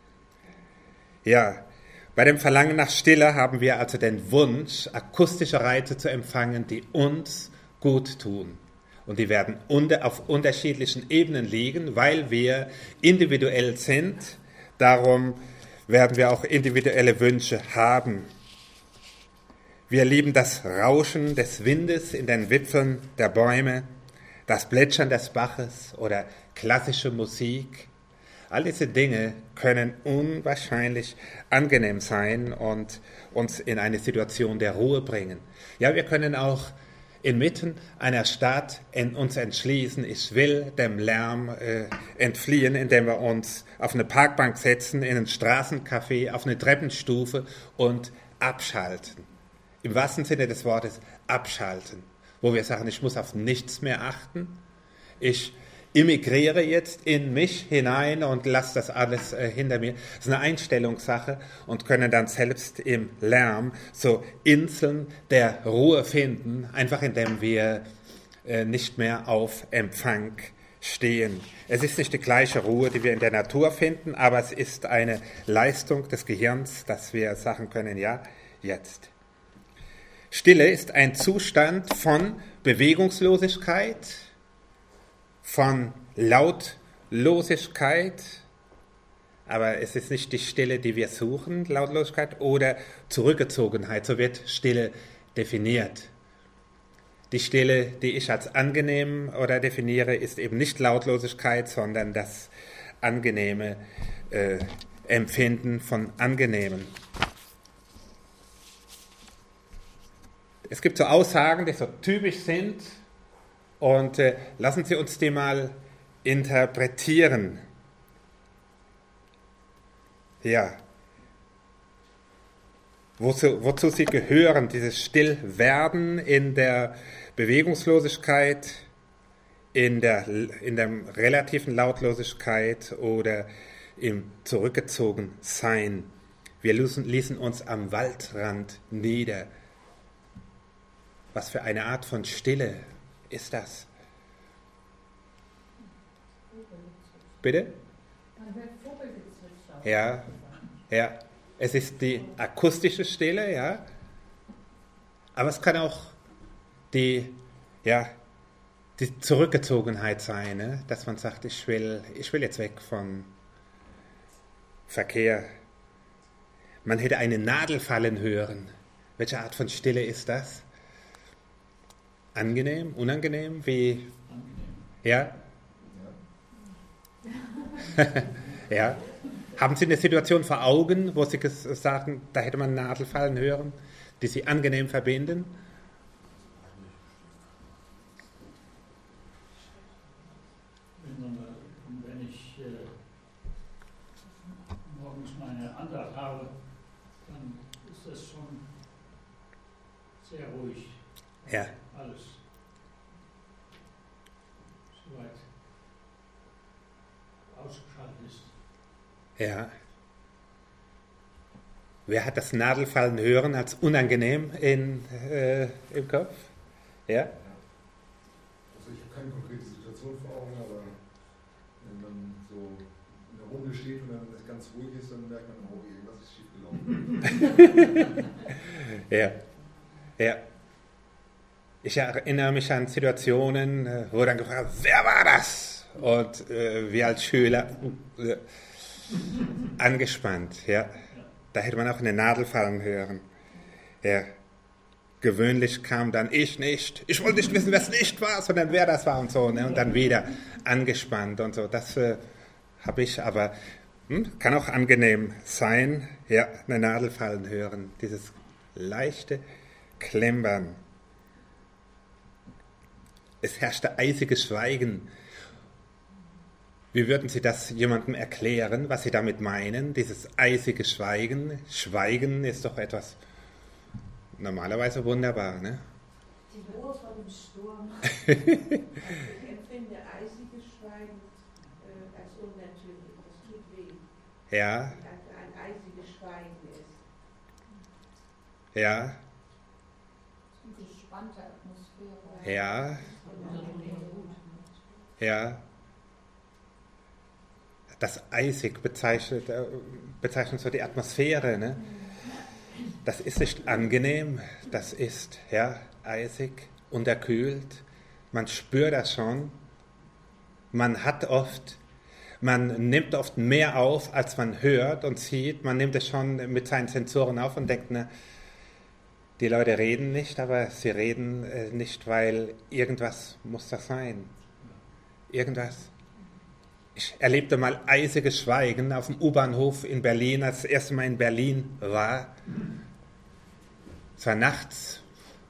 Ja, bei dem Verlangen nach Stille haben wir also den Wunsch, akustische Reize zu empfangen, die uns gut tun. Und die werden unter, auf unterschiedlichen Ebenen liegen, weil wir individuell sind. Darum werden wir auch individuelle Wünsche haben. Wir lieben das Rauschen des Windes in den Wipfeln der Bäume, das Plätschern des Baches oder klassische Musik. All diese Dinge können unwahrscheinlich angenehm sein und uns in eine Situation der Ruhe bringen. Ja, wir können auch inmitten einer Stadt in uns entschließen, ich will dem Lärm äh, entfliehen, indem wir uns auf eine Parkbank setzen, in ein Straßencafé, auf eine Treppenstufe und abschalten. Im wahrsten Sinne des Wortes abschalten, wo wir sagen, ich muss auf nichts mehr achten, ich immigriere jetzt in mich hinein und lasse das alles äh, hinter mir. Das ist eine Einstellungssache und können dann selbst im Lärm so Inseln der Ruhe finden, einfach indem wir äh, nicht mehr auf Empfang stehen. Es ist nicht die gleiche Ruhe, die wir in der Natur finden, aber es ist eine Leistung des Gehirns, dass wir sagen können, ja, jetzt. Stille ist ein Zustand von Bewegungslosigkeit, von Lautlosigkeit, aber es ist nicht die Stille, die wir suchen, Lautlosigkeit, oder Zurückgezogenheit, so wird Stille definiert. Die Stille, die ich als angenehm oder definiere, ist eben nicht Lautlosigkeit, sondern das angenehme äh, Empfinden von Angenehmen. Es gibt so Aussagen, die so typisch sind, und äh, lassen Sie uns die mal interpretieren. Ja. Wozu, wozu sie gehören, dieses Stillwerden in der Bewegungslosigkeit, in der, in der relativen Lautlosigkeit oder im Zurückgezogensein. Wir ließen, ließen uns am Waldrand nieder. Was für eine Art von Stille ist das? Bitte? Ja, ja. Es ist die akustische Stille, ja. Aber es kann auch die, ja, die Zurückgezogenheit sein, ne? Dass man sagt, ich will, ich will jetzt weg vom Verkehr. Man hätte eine Nadel fallen hören. Welche Art von Stille ist das? Angenehm, unangenehm, wie? Angenehm. Ja? Ja. Ja. Haben Sie eine Situation vor Augen, wo Sie sagen, da hätte man eine Nadel fallen hören, die Sie angenehm verbinden? Wenn ich äh, morgens meine Andacht habe, dann ist das schon sehr ruhig. Ja. Alles soweit ausgeschaltet ist. Ja. Wer hat das Nadelfallen hören als unangenehm in, äh, im Kopf? Ja? Also ich habe keine konkrete Situation vor Augen, aber wenn man so in der Runde steht und dann es ganz ruhig ist, dann merkt man, oh, irgendwas ist schiefgelaufen. Ja. Ja. Ich erinnere mich an Situationen, wo dann gefragt wird, wer war das? Und äh, wir als Schüler äh, angespannt, ja. Da hätte man auch eine Nadel fallen hören. Ja. Gewöhnlich kam dann ich nicht. Ich wollte nicht wissen, wer es nicht war, sondern wer das war und so. Ne? Und dann wieder angespannt und so. Das äh, habe ich, aber hm, kann auch angenehm sein. Ja, eine Nadel fallen hören. Dieses leichte Klemmern. Es herrschte eisiges Schweigen. Wie würden Sie das jemandem erklären, was Sie damit meinen? Dieses eisige Schweigen. Schweigen ist doch etwas normalerweise wunderbar, ne? Die Ruhe von dem Sturm. Ich empfinde eisiges Schweigen äh, als unnatürlich. Das tut weh. Ja. Ein eisiges Schweigen ist. Ja. Eine gespannte Atmosphäre. Ja. Ja. Das eisig bezeichnet, äh, bezeichnet so die Atmosphäre, ne? Das ist nicht angenehm, das ist, ja, eisig, unterkühlt. Man spürt das schon. Man hat oft, man nimmt oft mehr auf, als man hört und sieht. Man nimmt es schon mit seinen Sensoren auf und denkt, ne, die Leute reden nicht, aber sie reden äh, nicht, weil irgendwas muss das sein. Irgendwas. Ich erlebte mal eisiges Schweigen auf dem U-Bahnhof in Berlin, als ich das erste Mal in Berlin war. Es war nachts,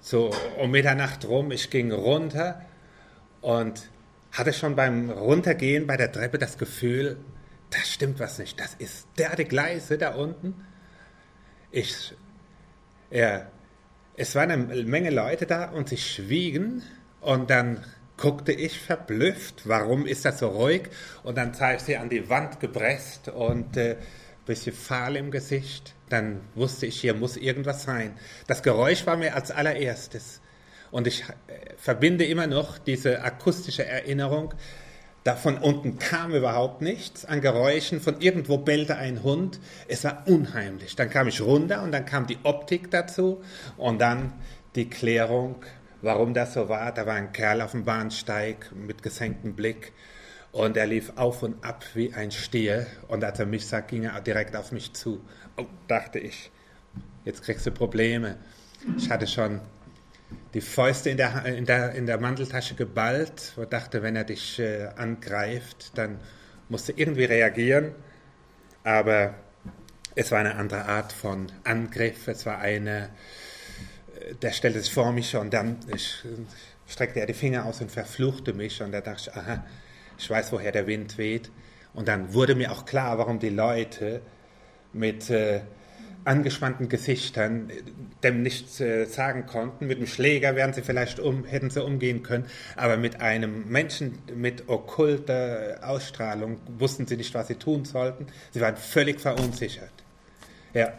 so um Mitternacht rum, ich ging runter und hatte schon beim Runtergehen bei der Treppe das Gefühl, da stimmt was nicht, das ist derartig leise da unten. Ich, ja, es waren eine Menge Leute da und sie schwiegen und dann guckte ich verblüfft, warum ist das so ruhig? Und dann sah ich sie an die Wand gepresst und ein äh, bisschen fahl im Gesicht. Dann wusste ich, hier muss irgendwas sein. Das Geräusch war mir als allererstes. Und ich äh, verbinde immer noch diese akustische Erinnerung, da von unten kam überhaupt nichts an Geräuschen, von irgendwo bellte ein Hund. Es war unheimlich. Dann kam ich runter und dann kam die Optik dazu und dann die Klärung, warum das so war. Da war ein Kerl auf dem Bahnsteig mit gesenktem Blick und er lief auf und ab wie ein Stier. Und als er mich sah, ging er direkt auf mich zu. Oh, dachte ich, jetzt kriegst du Probleme. Ich hatte schon die Fäuste in der, in der, in der Manteltasche geballt und dachte, wenn er dich äh, angreift, dann musst du irgendwie reagieren. Aber es war eine andere Art von Angriff. Es war eine, der stellte sich vor mich und dann ich, streckte er die Finger aus und verfluchte mich. Und da dachte ich, aha, ich weiß, woher der Wind weht. Und dann wurde mir auch klar, warum die Leute mit äh, angespannten Gesichtern dem nichts äh, sagen konnten. Mit dem Schläger wären sie vielleicht um, hätten sie umgehen können, aber mit einem Menschen mit okkulter Ausstrahlung wussten sie nicht, was sie tun sollten. Sie waren völlig verunsichert. Ja.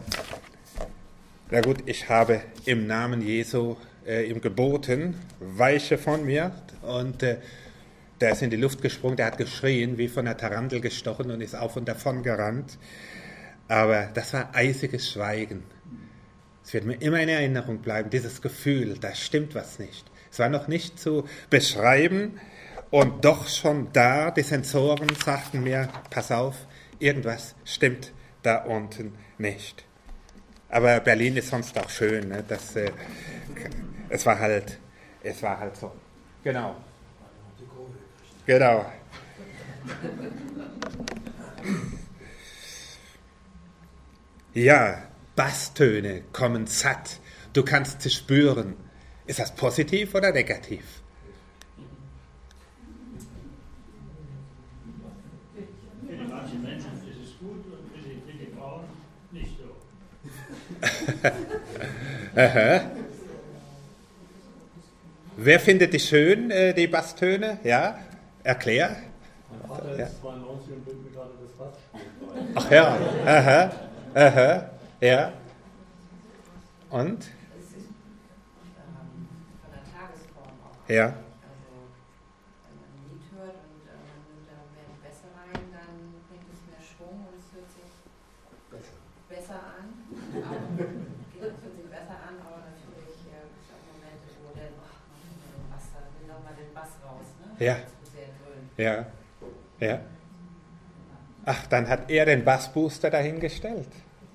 Na gut, ich habe im Namen Jesu äh, ihm geboten, weiche von mir, und äh, der ist in die Luft gesprungen, der hat geschrien, wie von einer Tarantel gestochen und ist auf und davon gerannt. Aber das war eisiges Schweigen. Es wird mir immer in Erinnerung bleiben, dieses Gefühl, da stimmt was nicht. Es war noch nicht zu beschreiben und doch schon da, die Sensoren sagten mir, pass auf, irgendwas stimmt da unten nicht. Aber Berlin ist sonst auch schön, ne? Das, äh, es war halt, es war halt so. Genau. Genau. Ja, Basstöne kommen satt. Du kannst sie spüren. Ist das positiv oder negativ? Für die manchen Menschen ist es gut und für die, für die Frauen nicht so. Aha. Wer findet die schön, äh, die Basstöne? Ja, erklär. Mein Vater Ja. ist zweiundneunzig und bringt mir gerade das Bassspiel bei. Ach ja, aha, aha, ja. Und? Es ist ähm, von der Tagesform auch. Ja. Also, wenn man ein Lied hört und äh, man nimmt da mehr Bässe rein, dann bringt es mehr Schwung und es hört sich besser an. Aber, es hört sich besser an, aber natürlich äh, gibt es auch Momente, wo dann, ach, man nimmt den Bass, da will nochmal den Bass raus, ne? Ja. Das ist sehr dröhn. Ja, ja. Ach, dann hat er den Bassbooster dahingestellt.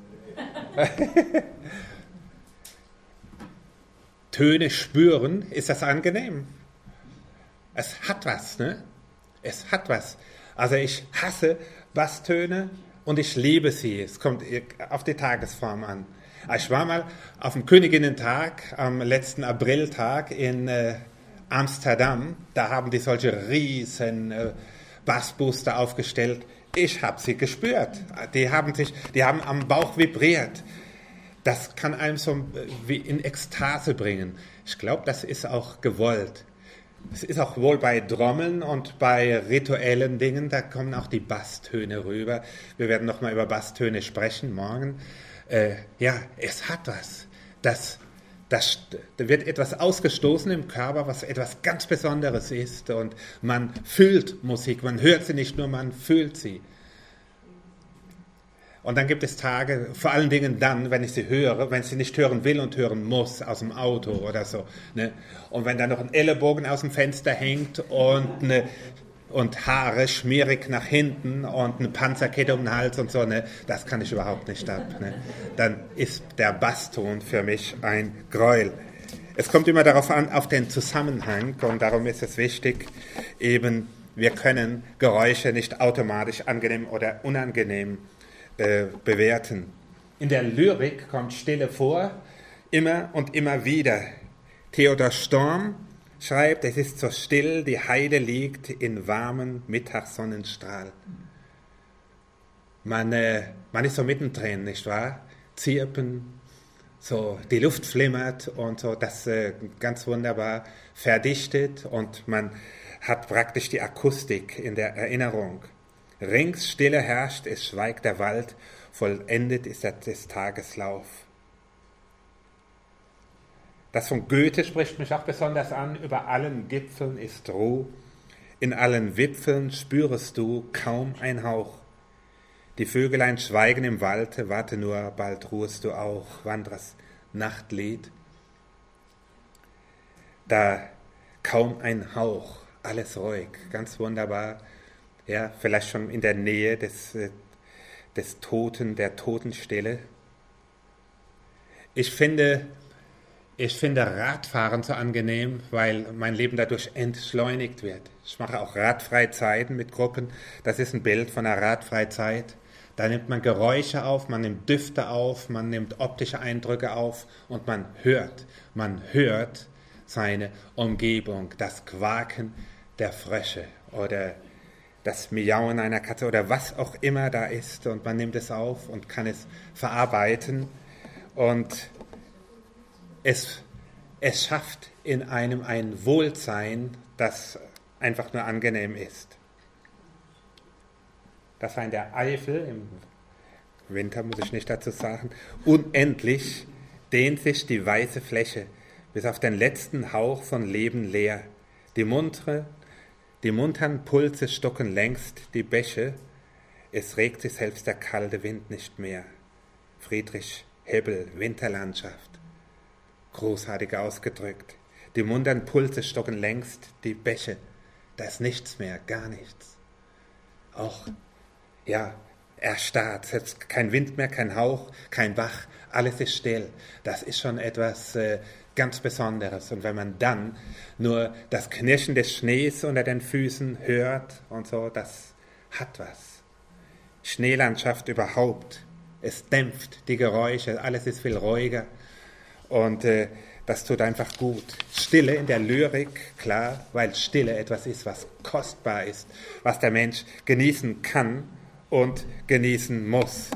Töne spüren, ist das angenehm? Es hat was, ne? Es hat was. Also ich hasse Basstöne und ich liebe sie. Es kommt auf die Tagesform an. Ich war mal auf dem Königinnentag, am letzten Apriltag in äh, Amsterdam. Da haben die solche riesen äh, Bassbooster aufgestellt. Ich habe sie gespürt. Die haben sich, die haben am Bauch vibriert. Das kann einem so wie in Ekstase bringen. Ich glaube, das ist auch gewollt. Es ist auch wohl bei Trommeln und bei rituellen Dingen, da kommen auch die Basstöne rüber. Wir werden nochmal über Basstöne sprechen morgen. Äh, ja, es hat was. Das, das, da wird etwas ausgestoßen im Körper, was etwas ganz Besonderes ist. Und man fühlt Musik, man hört sie nicht nur, man fühlt sie. Und dann gibt es Tage, vor allen Dingen dann, wenn ich sie höre, wenn ich sie nicht hören will und hören muss, aus dem Auto oder so. Ne? Und wenn da noch ein Ellenbogen aus dem Fenster hängt und, eine, und Haare schmierig nach hinten und eine Panzerkette um den Hals und so, ne? Das kann ich überhaupt nicht ab. Ne? Dann ist der Basston für mich ein Gräuel. Es kommt immer darauf an, auf den Zusammenhang, und darum ist es wichtig, eben, wir können Geräusche nicht automatisch angenehm oder unangenehm bewerten. In der Lyrik kommt Stille vor, immer und immer wieder. Theodor Storm schreibt, es ist so still, die Heide liegt in warmen Mittagssonnenstrahl. Man, äh, man ist so mittendrin, nicht wahr? Zirpen, so die Luft flimmert und so, das äh, ganz wunderbar verdichtet und man hat praktisch die Akustik in der Erinnerung. Rings Stille herrscht, es schweigt der Wald, vollendet ist der des Tageslauf. Das von Goethe spricht mich auch besonders an, über allen Gipfeln ist Ruhe, in allen Wipfeln spürest du kaum ein Hauch. Die Vögelein schweigen im Walde, warte nur, bald ruhest du auch, Wanderers Nachtlied. Da kaum ein Hauch, alles ruhig, ganz wunderbar. Ja, vielleicht schon in der Nähe des, des Toten, der Totenstille. Ich finde, ich finde Radfahren so angenehm, weil mein Leben dadurch entschleunigt wird. Ich mache auch Radfreizeiten mit Gruppen. Das ist ein Bild von einer Radfreizeit. Da nimmt man Geräusche auf, man nimmt Düfte auf, man nimmt optische Eindrücke auf und man hört, man hört seine Umgebung, das Quaken der Frösche oder das Miauen einer Katze oder was auch immer da ist und man nimmt es auf und kann es verarbeiten und es, es schafft in einem ein Wohlsein, das einfach nur angenehm ist. Das war in der Eifel, im Winter muss ich nicht dazu sagen, unendlich dehnt sich die weiße Fläche bis auf den letzten Hauch von Leben leer. Die muntere, die muntern Pulse stocken längst die Bäche, es regt sich selbst der kalte Wind nicht mehr. Friedrich Hebbel, Winterlandschaft, großartig ausgedrückt. Die muntern Pulse stocken längst die Bäche, da ist nichts mehr, gar nichts. Auch ja, erstarrt, selbst kein Wind mehr, kein Hauch, kein Bach, alles ist still. Das ist schon etwas äh, ganz Besonderes. Und wenn man dann nur das Knirschen des Schnees unter den Füßen hört und so, das hat was. Schneelandschaft überhaupt, es dämpft die Geräusche, alles ist viel ruhiger und äh, das tut einfach gut. Stille in der Lyrik, klar, weil Stille etwas ist, was kostbar ist, was der Mensch genießen kann und genießen muss.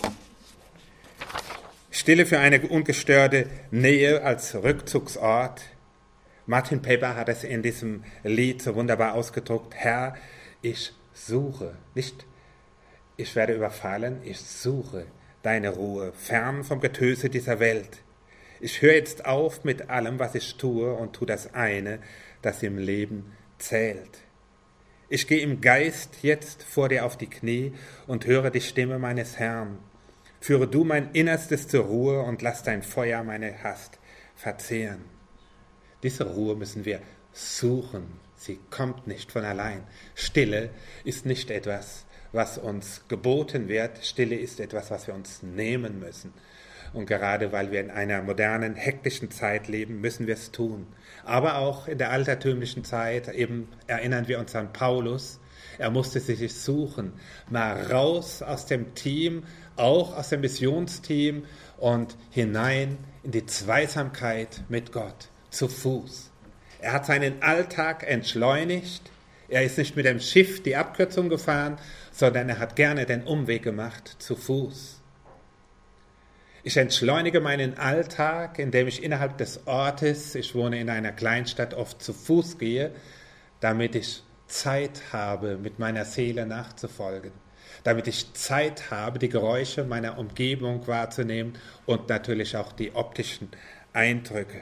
Stille für eine ungestörte Nähe als Rückzugsort. Martin Pepper hat es in diesem Lied so wunderbar ausgedrückt. Herr, ich suche, nicht ich werde überfallen, ich suche deine Ruhe, fern vom Getöse dieser Welt. Ich höre jetzt auf mit allem, was ich tue und tu das eine, das im Leben zählt. Ich gehe im Geist jetzt vor dir auf die Knie und höre die Stimme meines Herrn. Führe du mein Innerstes zur Ruhe und lass dein Feuer meine Hast verzehren. Diese Ruhe müssen wir suchen. Sie kommt nicht von allein. Stille ist nicht etwas, was uns geboten wird. Stille ist etwas, was wir uns nehmen müssen. Und gerade weil wir in einer modernen, hektischen Zeit leben, müssen wir es tun. Aber auch in der altertümlichen Zeit, eben erinnern wir uns an Paulus, er musste sich suchen, mal raus aus dem Team, auch aus dem Missionsteam und hinein in die Zweisamkeit mit Gott, zu Fuß. Er hat seinen Alltag entschleunigt, er ist nicht mit dem Schiff die Abkürzung gefahren, sondern er hat gerne den Umweg gemacht, zu Fuß. Ich entschleunige meinen Alltag, indem ich innerhalb des Ortes, ich wohne in einer Kleinstadt, oft zu Fuß gehe, damit ich Zeit habe, mit meiner Seele nachzufolgen, damit ich Zeit habe, die Geräusche meiner Umgebung wahrzunehmen und natürlich auch die optischen Eindrücke.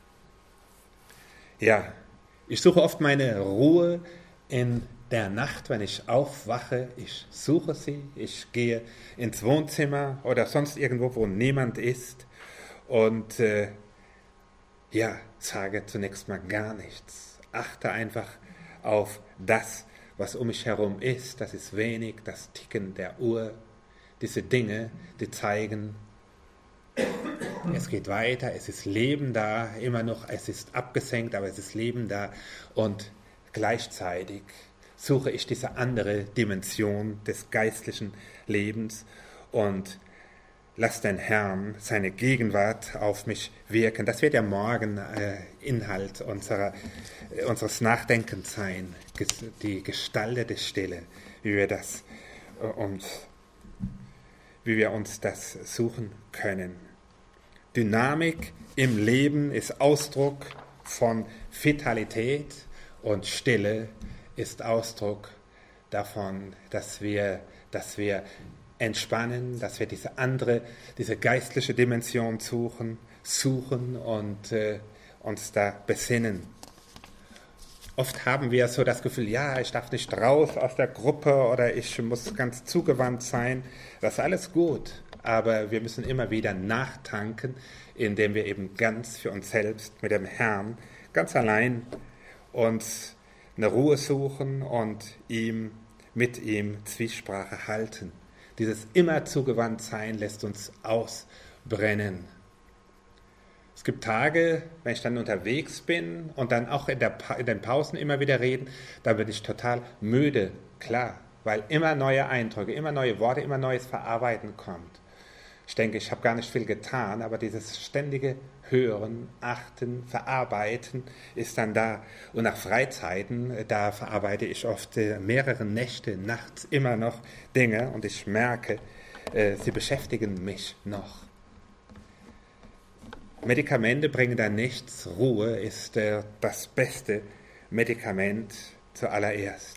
Ja, ich suche oft meine Ruhe in der Nacht, wenn ich aufwache, ich suche sie, ich gehe ins Wohnzimmer oder sonst irgendwo, wo niemand ist und äh, ja, sage zunächst mal gar nichts. Achte einfach auf das, was um mich herum ist. Das ist wenig, das Ticken der Uhr, diese Dinge, die zeigen, es geht weiter, es ist Leben da, immer noch, es ist abgesenkt, aber es ist Leben da und gleichzeitig suche ich diese andere Dimension des geistlichen Lebens und lass den Herrn, seine Gegenwart auf mich wirken. Das wird ja morgen äh, Inhalt unserer, äh, unseres Nachdenkens sein, die gestaltete Stille, wie wir das äh, uns, wie wir uns das suchen können. Dynamik im Leben ist Ausdruck von Vitalität und Stille ist Ausdruck davon, dass wir, dass wir entspannen, dass wir diese andere, diese geistliche Dimension suchen, suchen und äh, uns da besinnen. Oft haben wir so das Gefühl, ja, ich darf nicht raus aus der Gruppe oder ich muss ganz zugewandt sein. Das ist alles gut, aber wir müssen immer wieder nachtanken, indem wir eben ganz für uns selbst mit dem Herrn, ganz allein uns eine Ruhe suchen und ihm, mit ihm Zwiesprache halten. Dieses immer zugewandt sein lässt uns ausbrennen. Es gibt Tage, wenn ich dann unterwegs bin und dann auch in, der pa- in den Pausen immer wieder reden, da bin ich total müde, klar, weil immer neue Eindrücke, immer neue Worte, immer neues Verarbeiten kommt. Ich denke, ich habe gar nicht viel getan, aber dieses ständige Hören, Achten, Verarbeiten ist dann da. Und nach Freizeiten, da verarbeite ich oft mehrere Nächte, nachts immer noch Dinge und ich merke, sie beschäftigen mich noch. Medikamente bringen da nichts. Ruhe ist das beste Medikament zuallererst.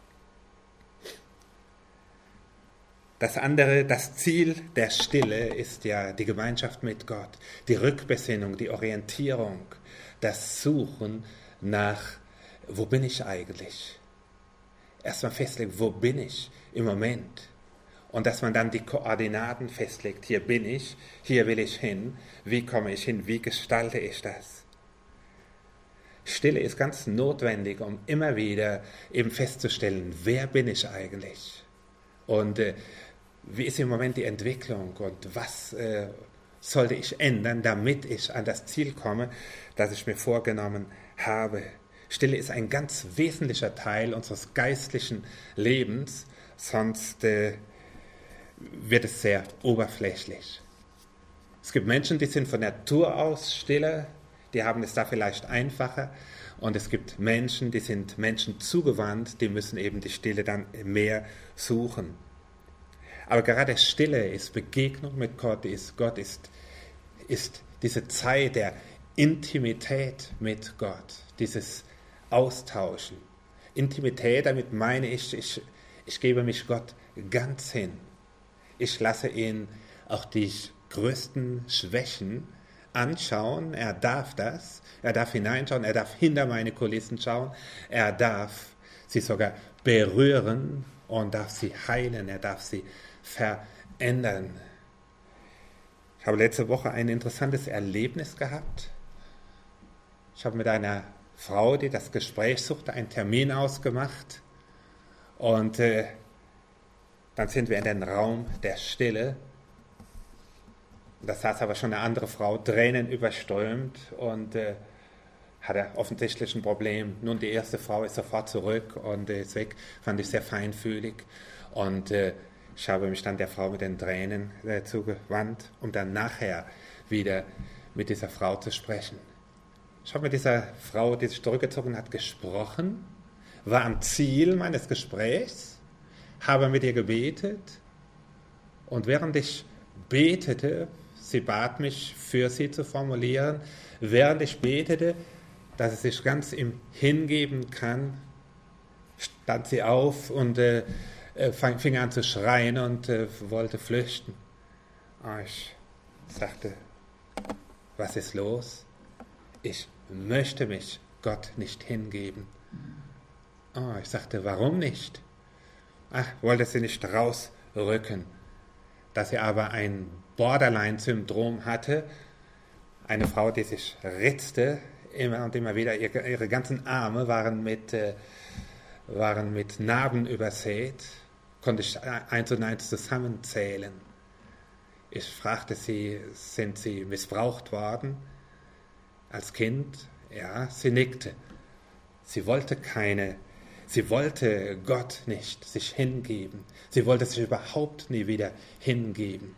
Das andere, das Ziel der Stille ist ja die Gemeinschaft mit Gott, die Rückbesinnung, die Orientierung, das Suchen nach, wo bin ich eigentlich? Erstmal festlegen, wo bin ich im Moment? Und dass man dann die Koordinaten festlegt, hier bin ich, hier will ich hin, wie komme ich hin, wie gestalte ich das? Stille ist ganz notwendig, um immer wieder eben festzustellen, wer bin ich eigentlich? Und äh, wie ist im Moment die Entwicklung und was äh, sollte ich ändern, damit ich an das Ziel komme, das ich mir vorgenommen habe. Stille ist ein ganz wesentlicher Teil unseres geistlichen Lebens, sonst äh, wird es sehr oberflächlich. Es gibt Menschen, die sind von Natur aus stiller, die haben es da vielleicht einfacher. Und es gibt Menschen, die sind Menschen zugewandt, die müssen eben die Stille dann mehr suchen. Aber gerade Stille ist Begegnung mit Gott, ist Gott ist, ist diese Zeit der Intimität mit Gott, dieses Austauschen. Intimität, damit meine ich, ich, ich gebe mich Gott ganz hin. Ich lasse ihn auch die größten Schwächen anschauen. Er darf das, er darf hineinschauen, er darf hinter meine Kulissen schauen, er darf sie sogar berühren und darf sie heilen, er darf sie verändern. Ich habe letzte Woche ein interessantes Erlebnis gehabt. Ich habe mit einer Frau, die das Gespräch suchte, einen Termin ausgemacht und äh, dann sind wir in den Raum der Stille. Da saß aber schon eine andere Frau, Tränen überströmt und äh, hatte offensichtlich ein Problem. Nun, die erste Frau ist sofort zurück und äh, ist weg, fand ich sehr feinfühlig. Und äh, ich habe mich dann der Frau mit den Tränen äh, zugewandt, um dann nachher wieder mit dieser Frau zu sprechen. Ich habe mit dieser Frau, die sich zurückgezogen hat, gesprochen, war am Ziel meines Gesprächs, habe mit ihr gebetet und während ich betete, sie bat mich, für sie zu formulieren, während ich betete, dass sie sich ganz ihm hingeben kann, stand sie auf und äh, fing an zu schreien und äh, wollte flüchten. Oh, ich sagte, was ist los? Ich möchte mich Gott nicht hingeben. Oh, ich sagte, warum nicht? Ach, wollte sie nicht rausrücken. Dass sie aber ein Borderline-Syndrom hatte, eine Frau, die sich ritzte, immer und immer wieder, ihre, ihre ganzen Arme waren mit, äh, waren mit Narben übersät, konnte ich eins und eins zusammenzählen. Ich fragte sie, sind Sie missbraucht worden als Kind? Ja, sie nickte. Sie wollte keine, sie wollte Gott nicht sich hingeben. Sie wollte sich überhaupt nie wieder hingeben.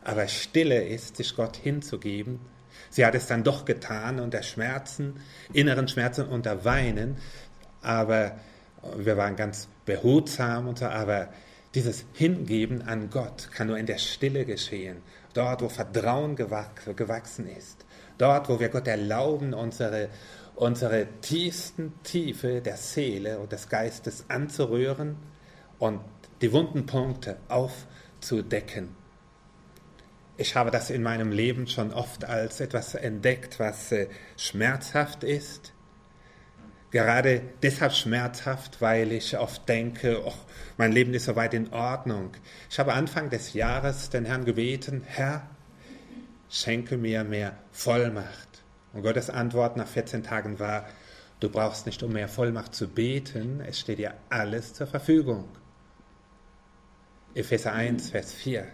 Aber Stille ist, sich Gott hinzugeben. Sie hat es dann doch getan unter Schmerzen, inneren Schmerzen, unter Weinen. Aber wir waren ganz behutsam und so. Aber dieses Hingeben an Gott kann nur in der Stille geschehen. Dort, wo Vertrauen gewachsen ist. Dort, wo wir Gott erlauben, unsere, unsere tiefsten Tiefe der Seele und des Geistes anzurühren und die wunden Punkte aufzudecken. Ich habe das in meinem Leben schon oft als etwas entdeckt, was äh, schmerzhaft ist. Gerade deshalb schmerzhaft, weil ich oft denke, oh, mein Leben ist soweit in Ordnung. Ich habe Anfang des Jahres den Herrn gebeten, Herr, schenke mir mehr Vollmacht. Und Gottes Antwort nach vierzehn Tagen war, du brauchst nicht um mehr Vollmacht zu beten, es steht dir alles zur Verfügung. Epheser eins, Vers vier.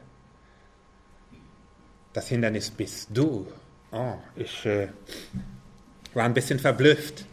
Das Hindernis bist du. Oh, ich äh, war ein bisschen verblüfft.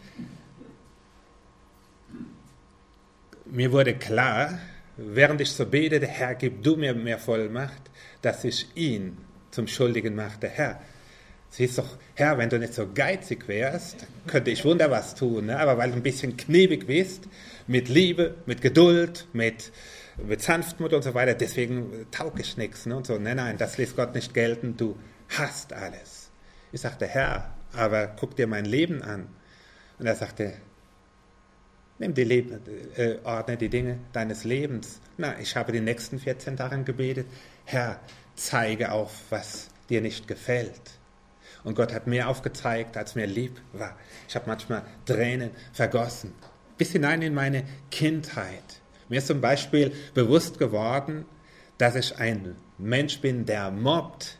Mir wurde klar, während ich so betete, Herr, gib du mir mehr Vollmacht, dass ich ihn zum Schuldigen machte. Herr, siehst doch, Herr, wenn du nicht so geizig wärst, könnte ich wunder was tun, ne? Aber weil du ein bisschen knebig bist, mit Liebe, mit Geduld, mit, mit Sanftmut und so weiter, deswegen tauge ich nichts. Ne? Und so, nein, nein, das lässt Gott nicht gelten, du hast alles. Ich sagte, Herr, aber guck dir mein Leben an. Und er sagte, nimm die Leben, äh, ordne die Dinge deines Lebens. Na, ich habe die nächsten vierzehn Tage gebetet, Herr, zeige auf, was dir nicht gefällt. Und Gott hat mir aufgezeigt, als mir lieb war. Ich habe manchmal Tränen vergossen, bis hinein in meine Kindheit. Mir ist zum Beispiel bewusst geworden, dass ich ein Mensch bin, der mobbt.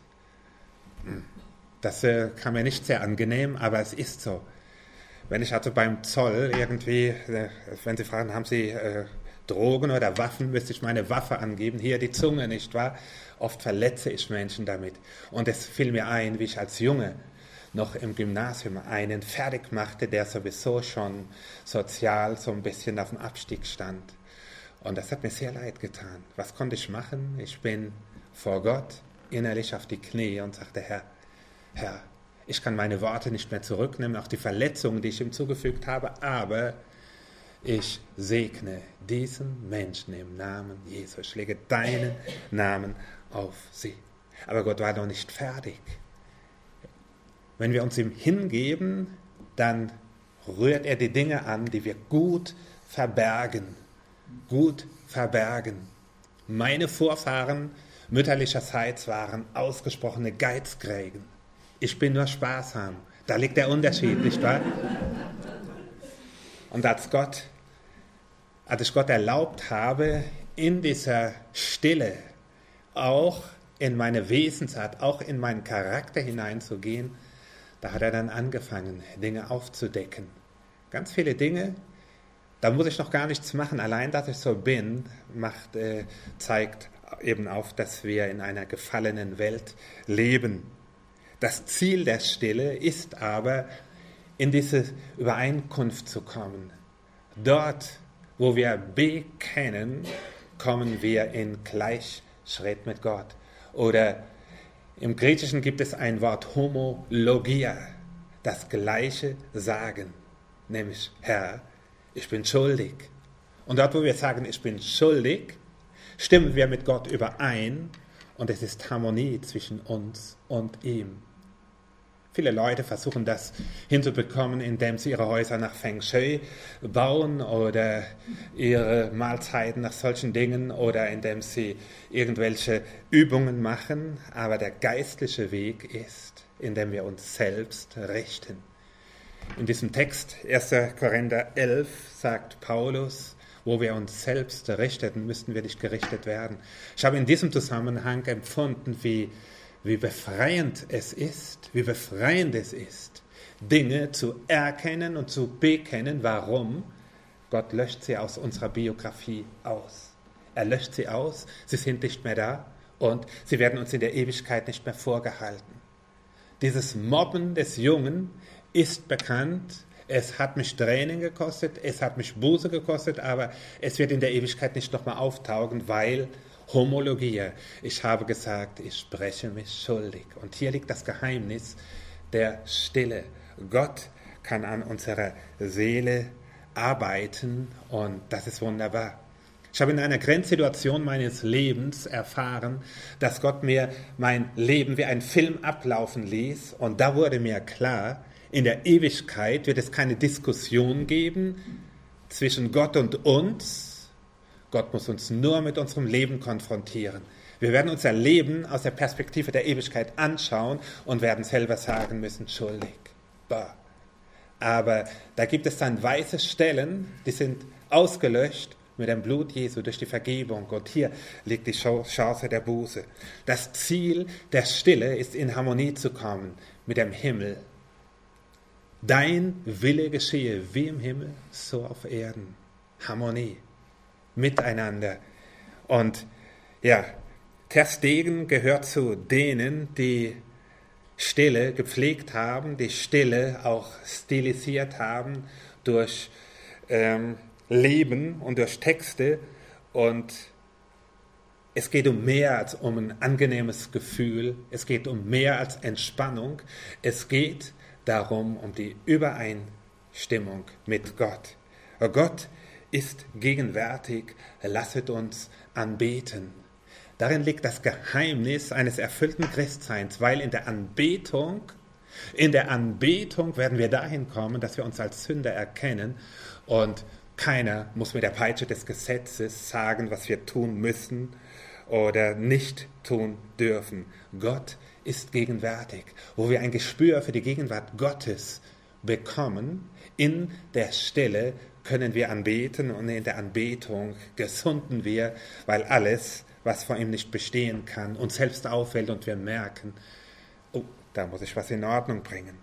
Das äh, kam mir nicht sehr angenehm, aber es ist so. Wenn ich also beim Zoll irgendwie, äh, wenn Sie fragen, haben Sie äh, Drogen oder Waffen, müsste ich meine Waffe angeben, hier die Zunge, nicht wahr? Oft verletze ich Menschen damit. Und es fiel mir ein, wie ich als Junge noch im Gymnasium einen fertig machte, der sowieso schon sozial so ein bisschen auf dem Abstieg stand. Und das hat mir sehr leid getan. Was konnte ich machen? Ich bin vor Gott innerlich auf die Knie und sagte, Herr, Herr, ich kann meine Worte nicht mehr zurücknehmen, auch die Verletzungen, die ich ihm zugefügt habe, aber ich segne diesen Menschen im Namen Jesu. Ich lege deinen Namen auf sie. Aber Gott war noch nicht fertig. Wenn wir uns ihm hingeben, dann rührt er die Dinge an, die wir gut verbergen. Gut verbergen. Meine Vorfahren mütterlicherseits waren ausgesprochene Geizkrägen. Ich bin nur sparsam. Da liegt der Unterschied, nicht wahr? Und als Gott, als ich Gott erlaubt habe, in dieser Stille auch in meine Wesensart, auch in meinen Charakter hineinzugehen, da hat er dann angefangen, Dinge aufzudecken. Ganz viele Dinge, da muss ich noch gar nichts machen. Allein, dass ich so bin, macht, äh, zeigt eben auf, dass wir in einer gefallenen Welt leben. Das Ziel der Stille ist aber, in diese Übereinkunft zu kommen. Dort, wo wir bekennen, kommen wir in Gleichschritt mit Gott. Oder im Griechischen gibt es ein Wort Homologia, das Gleiche sagen, nämlich Herr, ich bin schuldig. Und dort, wo wir sagen, ich bin schuldig, stimmen wir mit Gott überein und es ist Harmonie zwischen uns und ihm. Viele Leute versuchen das hinzubekommen, indem sie ihre Häuser nach Feng Shui bauen oder ihre Mahlzeiten nach solchen Dingen oder indem sie irgendwelche Übungen machen. Aber der geistliche Weg ist, indem wir uns selbst richten. In diesem Text, erster Korinther elf, sagt Paulus, wo wir uns selbst richteten, müssten wir nicht gerichtet werden. Ich habe in diesem Zusammenhang empfunden, wie Wie befreiend es ist, wie befreiend es ist, Dinge zu erkennen und zu bekennen. Warum? Gott löscht sie aus unserer Biografie aus. Er löscht sie aus, sie sind nicht mehr da und sie werden uns in der Ewigkeit nicht mehr vorgehalten. Dieses Mobben des Jungen ist bekannt, es hat mich Tränen gekostet, es hat mich Buße gekostet, aber es wird in der Ewigkeit nicht nochmal auftauchen, weil Homologia. Ich habe gesagt, ich spreche mich schuldig. Und hier liegt das Geheimnis der Stille. Gott kann an unserer Seele arbeiten und das ist wunderbar. Ich habe in einer Grenzsituation meines Lebens erfahren, dass Gott mir mein Leben wie ein Film ablaufen ließ und da wurde mir klar, in der Ewigkeit wird es keine Diskussion geben zwischen Gott und uns. Gott muss uns nur mit unserem Leben konfrontieren. Wir werden unser Leben aus der Perspektive der Ewigkeit anschauen und werden selber sagen müssen, schuldig. Bah. Aber da gibt es dann weiße Stellen, die sind ausgelöscht mit dem Blut Jesu durch die Vergebung. Und hier liegt die Chance der Buße. Das Ziel der Stille ist, in Harmonie zu kommen mit dem Himmel. Dein Wille geschehe wie im Himmel, so auf Erden. Harmonie, miteinander. Und ja, Ter Stegen gehört zu denen, die Stille gepflegt haben, die Stille auch stilisiert haben durch ähm, Leben und durch Texte. Und es geht um mehr als um ein angenehmes Gefühl, es geht um mehr als Entspannung, es geht darum, um die Übereinstimmung mit Gott. Gott ist gegenwärtig, lasset uns anbeten. Darin liegt das Geheimnis eines erfüllten Christseins, weil in der Anbetung, in der Anbetung werden wir dahin kommen, dass wir uns als Sünder erkennen und keiner muss mit der Peitsche des Gesetzes sagen, was wir tun müssen oder nicht tun dürfen. Gott ist gegenwärtig, wo wir ein Gespür für die Gegenwart Gottes bekommen. In der Stille können wir anbeten und in der Anbetung gesunden wir, weil alles, was vor ihm nicht bestehen kann, uns selbst auffällt und wir merken, oh, da muss ich was in Ordnung bringen.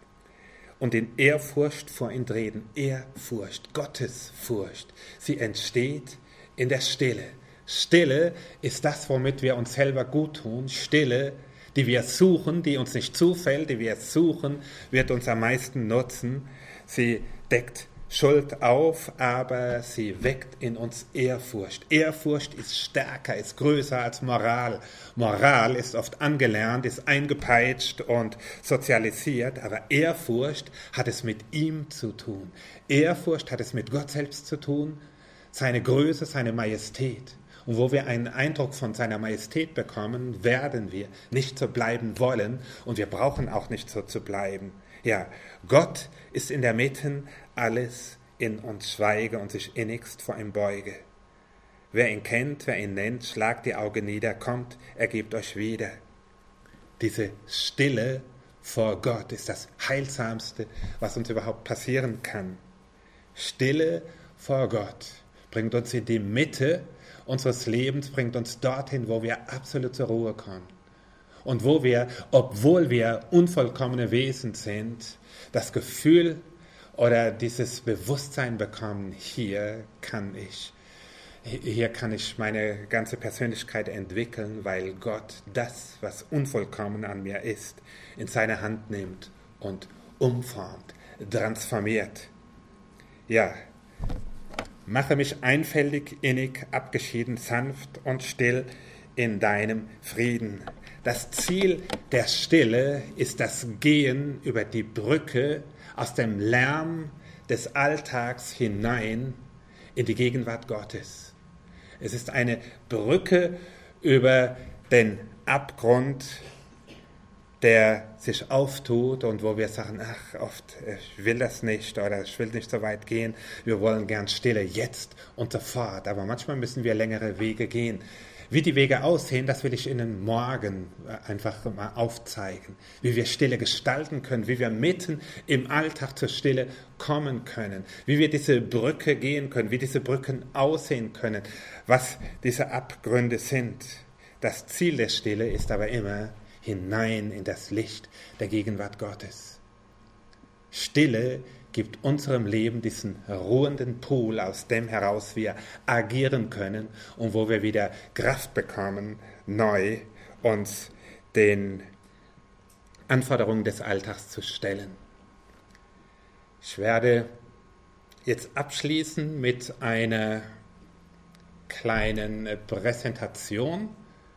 Und in Ehrfurcht vor ihn treten. Ehrfurcht, Gottesfurcht. Sie entsteht in der Stille. Stille ist das, womit wir uns selber gut tun. Stille, die wir suchen, die uns nicht zufällt, die wir suchen, wird uns am meisten nutzen. Sie deckt Schuld auf, aber sie weckt in uns Ehrfurcht. Ehrfurcht ist stärker, ist größer als Moral. Moral ist oft angelernt, ist eingepeitscht und sozialisiert, aber Ehrfurcht hat es mit ihm zu tun. Ehrfurcht hat es mit Gott selbst zu tun, seine Größe, seine Majestät. Und wo wir einen Eindruck von seiner Majestät bekommen, werden wir nicht so bleiben wollen und wir brauchen auch nicht so zu bleiben. Ja, Gott ist in der Mitte, alles in uns schweige und sich innigst vor ihm beuge. Wer ihn kennt, wer ihn nennt, schlagt die Augen nieder, kommt, ergebt euch wieder. Diese Stille vor Gott ist das Heilsamste, was uns überhaupt passieren kann. Stille vor Gott bringt uns in die Mitte unseres Lebens, bringt uns dorthin, wo wir absolut zur Ruhe kommen. Und wo wir, obwohl wir unvollkommene Wesen sind, das Gefühl oder dieses Bewusstsein bekommen, hier kann ich, hier kann ich meine ganze Persönlichkeit entwickeln, weil Gott das, was unvollkommen an mir ist, in seine Hand nimmt und umformt, transformiert. Ja, mache mich einfältig, innig, abgeschieden, sanft und still in deinem Frieden. Das Ziel der Stille ist das Gehen über die Brücke aus dem Lärm des Alltags hinein in die Gegenwart Gottes. Es ist eine Brücke über den Abgrund, der sich auftut und wo wir sagen, ach, oft, ich will das nicht oder ich will nicht so weit gehen, wir wollen gern Stille jetzt und sofort, aber manchmal müssen wir längere Wege gehen. Wie die Wege aussehen, das will ich Ihnen morgen einfach mal aufzeigen. Wie wir Stille gestalten können, wie wir mitten im Alltag zur Stille kommen können, wie wir diese Brücke gehen können, wie diese Brücken aussehen können, was diese Abgründe sind. Das Ziel der Stille ist aber immer hinein in das Licht der Gegenwart Gottes. Stille gibt unserem Leben diesen ruhenden Pool, aus dem heraus wir agieren können und wo wir wieder Kraft bekommen, neu uns den Anforderungen des Alltags zu stellen. Ich werde jetzt abschließen mit einer kleinen äh, Präsentation,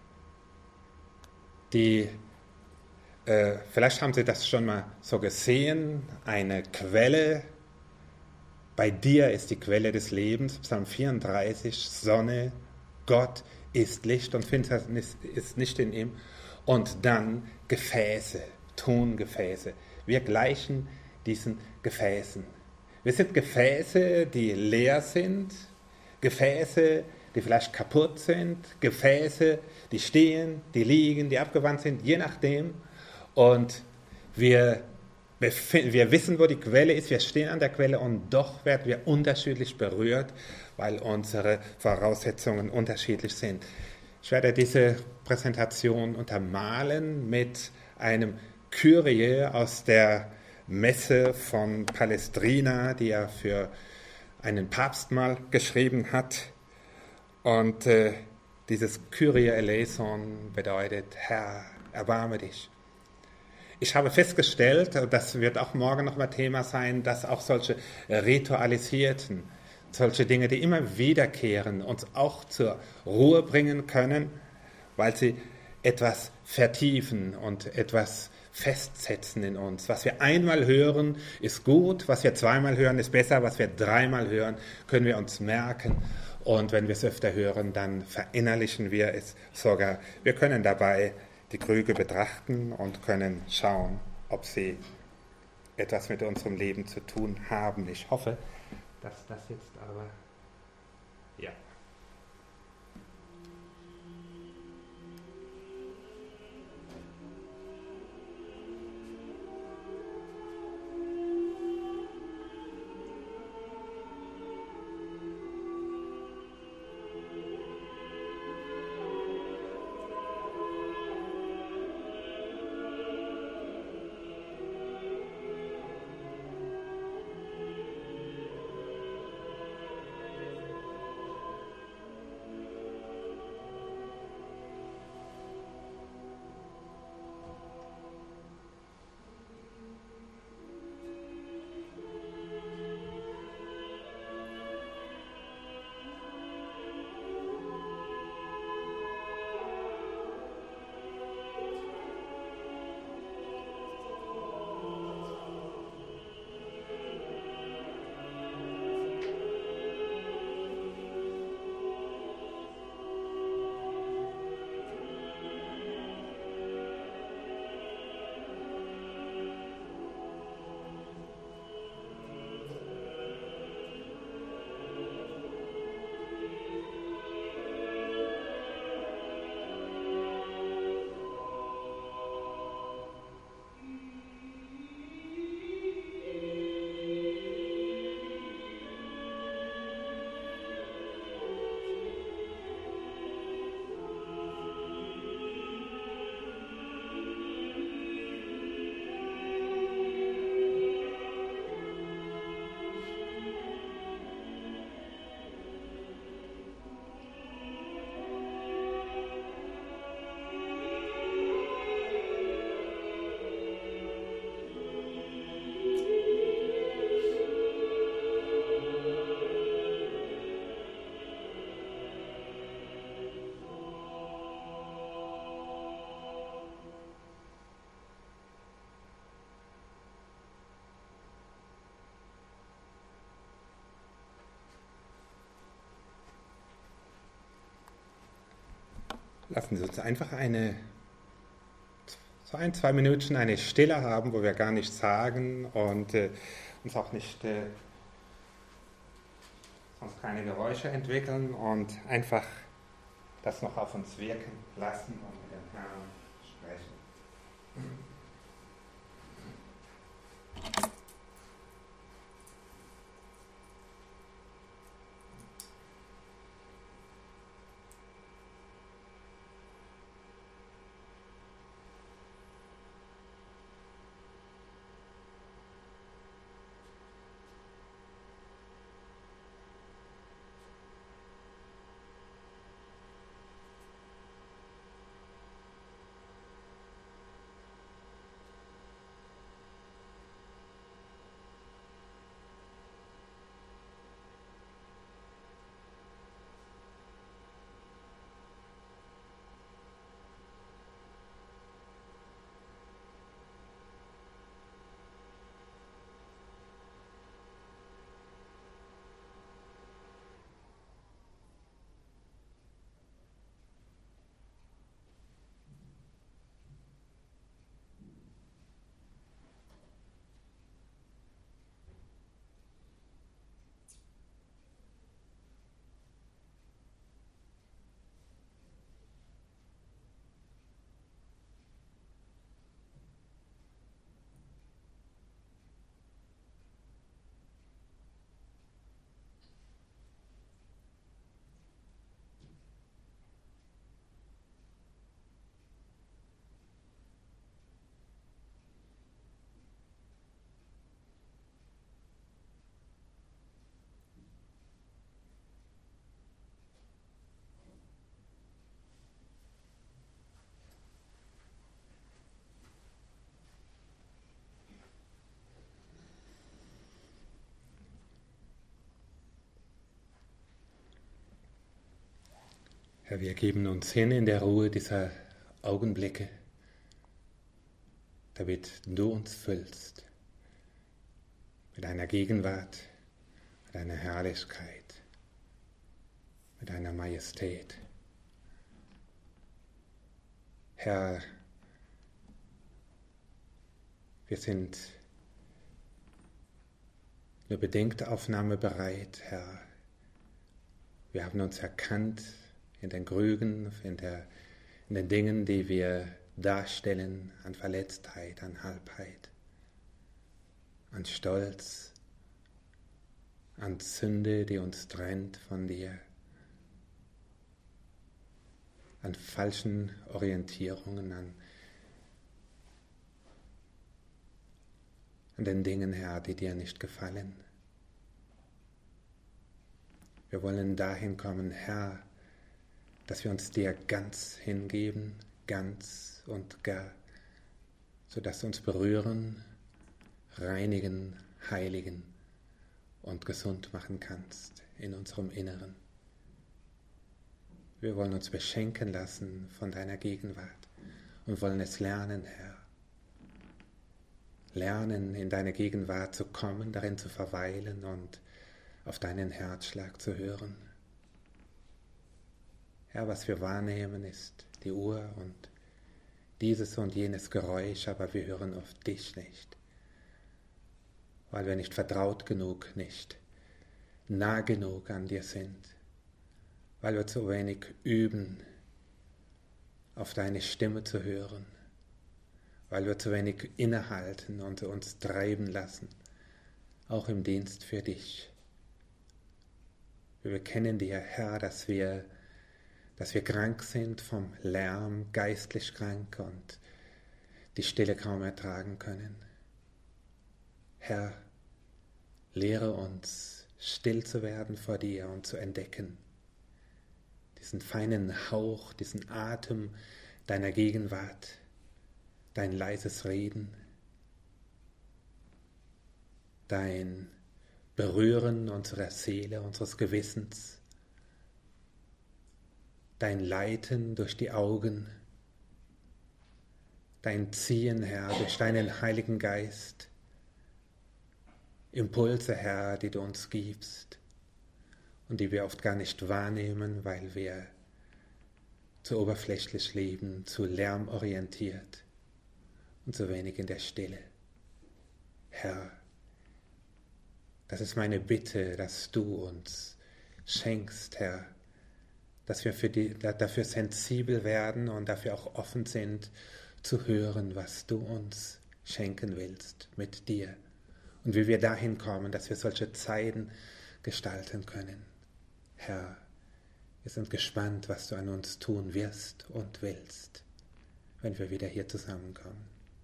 die, äh, vielleicht haben Sie das schon mal so gesehen, eine Quelle. Bei dir ist die Quelle des Lebens, Psalm vierunddreißig, Sonne, Gott ist Licht und Finsternis ist nicht in ihm. Und dann Gefäße, Tongefäße. Wir gleichen diesen Gefäßen. Wir sind Gefäße, die leer sind, Gefäße, die vielleicht kaputt sind, Gefäße, die stehen, die liegen, die abgewandt sind, je nachdem. Und wir, wir wissen, wo die Quelle ist, wir stehen an der Quelle und doch werden wir unterschiedlich berührt, weil unsere Voraussetzungen unterschiedlich sind. Ich werde diese Präsentation untermalen mit einem Kyrie aus der Messe von Palestrina, die er für einen Papst mal geschrieben hat. Und äh, dieses Kyrie eleison bedeutet, Herr, erbarme dich. Ich habe festgestellt, und das wird auch morgen nochmal Thema sein, dass auch solche ritualisierten, solche Dinge, die immer wiederkehren, uns auch zur Ruhe bringen können, weil sie etwas vertiefen und etwas festsetzen in uns. Was wir einmal hören, ist gut, was wir zweimal hören, ist besser, was wir dreimal hören, können wir uns merken. Und wenn wir es öfter hören, dann verinnerlichen wir es sogar. Wir können dabei die Krüge betrachten und können schauen, ob sie etwas mit unserem Leben zu tun haben. Ich hoffe, dass das jetzt aber, ja. Lassen Sie uns einfach eine, so ein, zwei Minuten eine Stille haben, wo wir gar nichts sagen und äh, uns auch nicht, äh, sonst keine Geräusche entwickeln und einfach das noch auf uns wirken lassen und mit dem Herrn sprechen. Herr, wir geben uns hin in der Ruhe dieser Augenblicke, damit du uns füllst mit deiner Gegenwart, mit deiner Herrlichkeit, mit deiner Majestät. Herr, wir sind nur bedingt aufnahmebereit, Herr. Wir haben uns erkannt in den Grügen, in, der, in den Dingen, die wir darstellen, an Verletztheit, an Halbheit, an Stolz, an Sünde, die uns trennt von dir, an falschen Orientierungen, an, an den Dingen, Herr, die dir nicht gefallen. Wir wollen dahin kommen, Herr, dass wir uns dir ganz hingeben, ganz und gar, sodass du uns berühren, reinigen, heiligen und gesund machen kannst in unserem Inneren. Wir wollen uns beschenken lassen von deiner Gegenwart und wollen es lernen, Herr. Lernen, in deine Gegenwart zu kommen, darin zu verweilen und auf deinen Herzschlag zu hören. Herr, was wir wahrnehmen, ist die Uhr und dieses und jenes Geräusch, aber wir hören auf dich nicht, weil wir nicht vertraut genug, nicht nah genug an dir sind, weil wir zu wenig üben, auf deine Stimme zu hören, weil wir zu wenig innehalten und uns treiben lassen, auch im Dienst für dich. Wir bekennen dir, Herr, dass wir, dass wir krank sind vom Lärm, geistlich krank und die Stille kaum ertragen können. Herr, lehre uns, still zu werden vor dir und zu entdecken, diesen feinen Hauch, diesen Atem deiner Gegenwart, dein leises Reden, dein Berühren unserer Seele, unseres Gewissens, dein Leiten durch die Augen, dein Ziehen, Herr, durch deinen Heiligen Geist, Impulse, Herr, die du uns gibst und die wir oft gar nicht wahrnehmen, weil wir zu oberflächlich leben, zu lärmorientiert und zu wenig in der Stille. Herr, das ist meine Bitte, dass du uns schenkst, Herr, dass wir für die, dafür sensibel werden und dafür auch offen sind, zu hören, was du uns schenken willst mit dir und wie wir dahin kommen, dass wir solche Zeiten gestalten können. Herr, wir sind gespannt, was du an uns tun wirst und willst, wenn wir wieder hier zusammenkommen.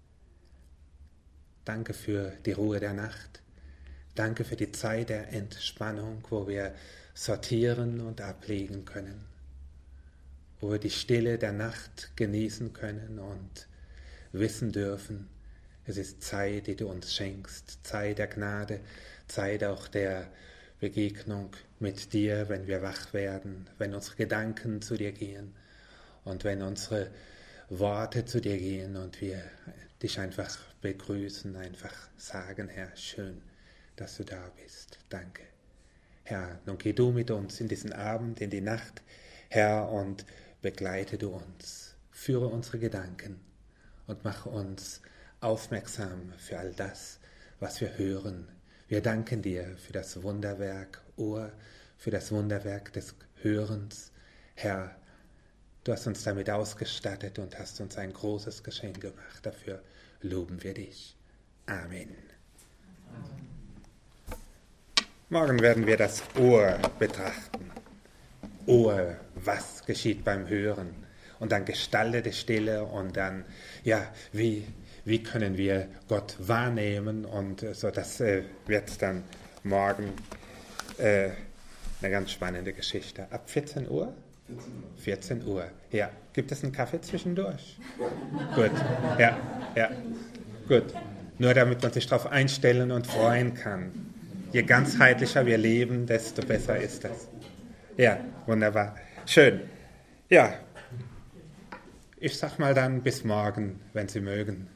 Danke für die Ruhe der Nacht. Danke für die Zeit der Entspannung, wo wir sortieren und ablegen können, wo wir die Stille der Nacht genießen können und wissen dürfen, es ist Zeit, die du uns schenkst, Zeit der Gnade, Zeit auch der Begegnung mit dir, wenn wir wach werden, wenn unsere Gedanken zu dir gehen und wenn unsere Worte zu dir gehen und wir dich einfach begrüßen, einfach sagen, Herr, schön, dass du da bist. Danke. Herr, nun geh du mit uns in diesen Abend, in die Nacht, Herr, und begleite du uns. Führe unsere Gedanken und mache uns aufmerksam für all das, was wir hören. Wir danken dir für das Wunderwerk Ohr, für das Wunderwerk des Hörens. Herr, du hast uns damit ausgestattet und hast uns ein großes Geschenk gemacht. Dafür loben wir dich. Amen. Amen. Morgen werden wir das Ohr betrachten. Ohr, was geschieht beim Hören? Und dann gestaltete Stille und dann, ja, wie, wie können wir Gott wahrnehmen? Und so, das äh, wird dann morgen äh, eine ganz spannende Geschichte. Ab vierzehn Uhr? vierzehn Uhr, ja. Gibt es einen Kaffee zwischendurch? Gut, ja, ja, gut. Nur damit man sich darauf einstellen und freuen kann. Je ganzheitlicher wir leben, desto besser ist das. Ja, wunderbar. Schön. Ja, ich sag mal dann bis morgen, wenn Sie mögen.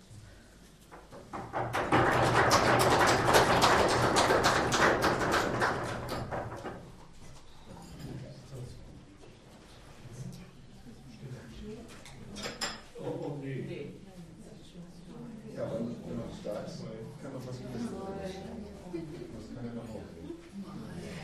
Ja, wenn wenn man da ist, kann man was. Was kann er noch aufnehmen?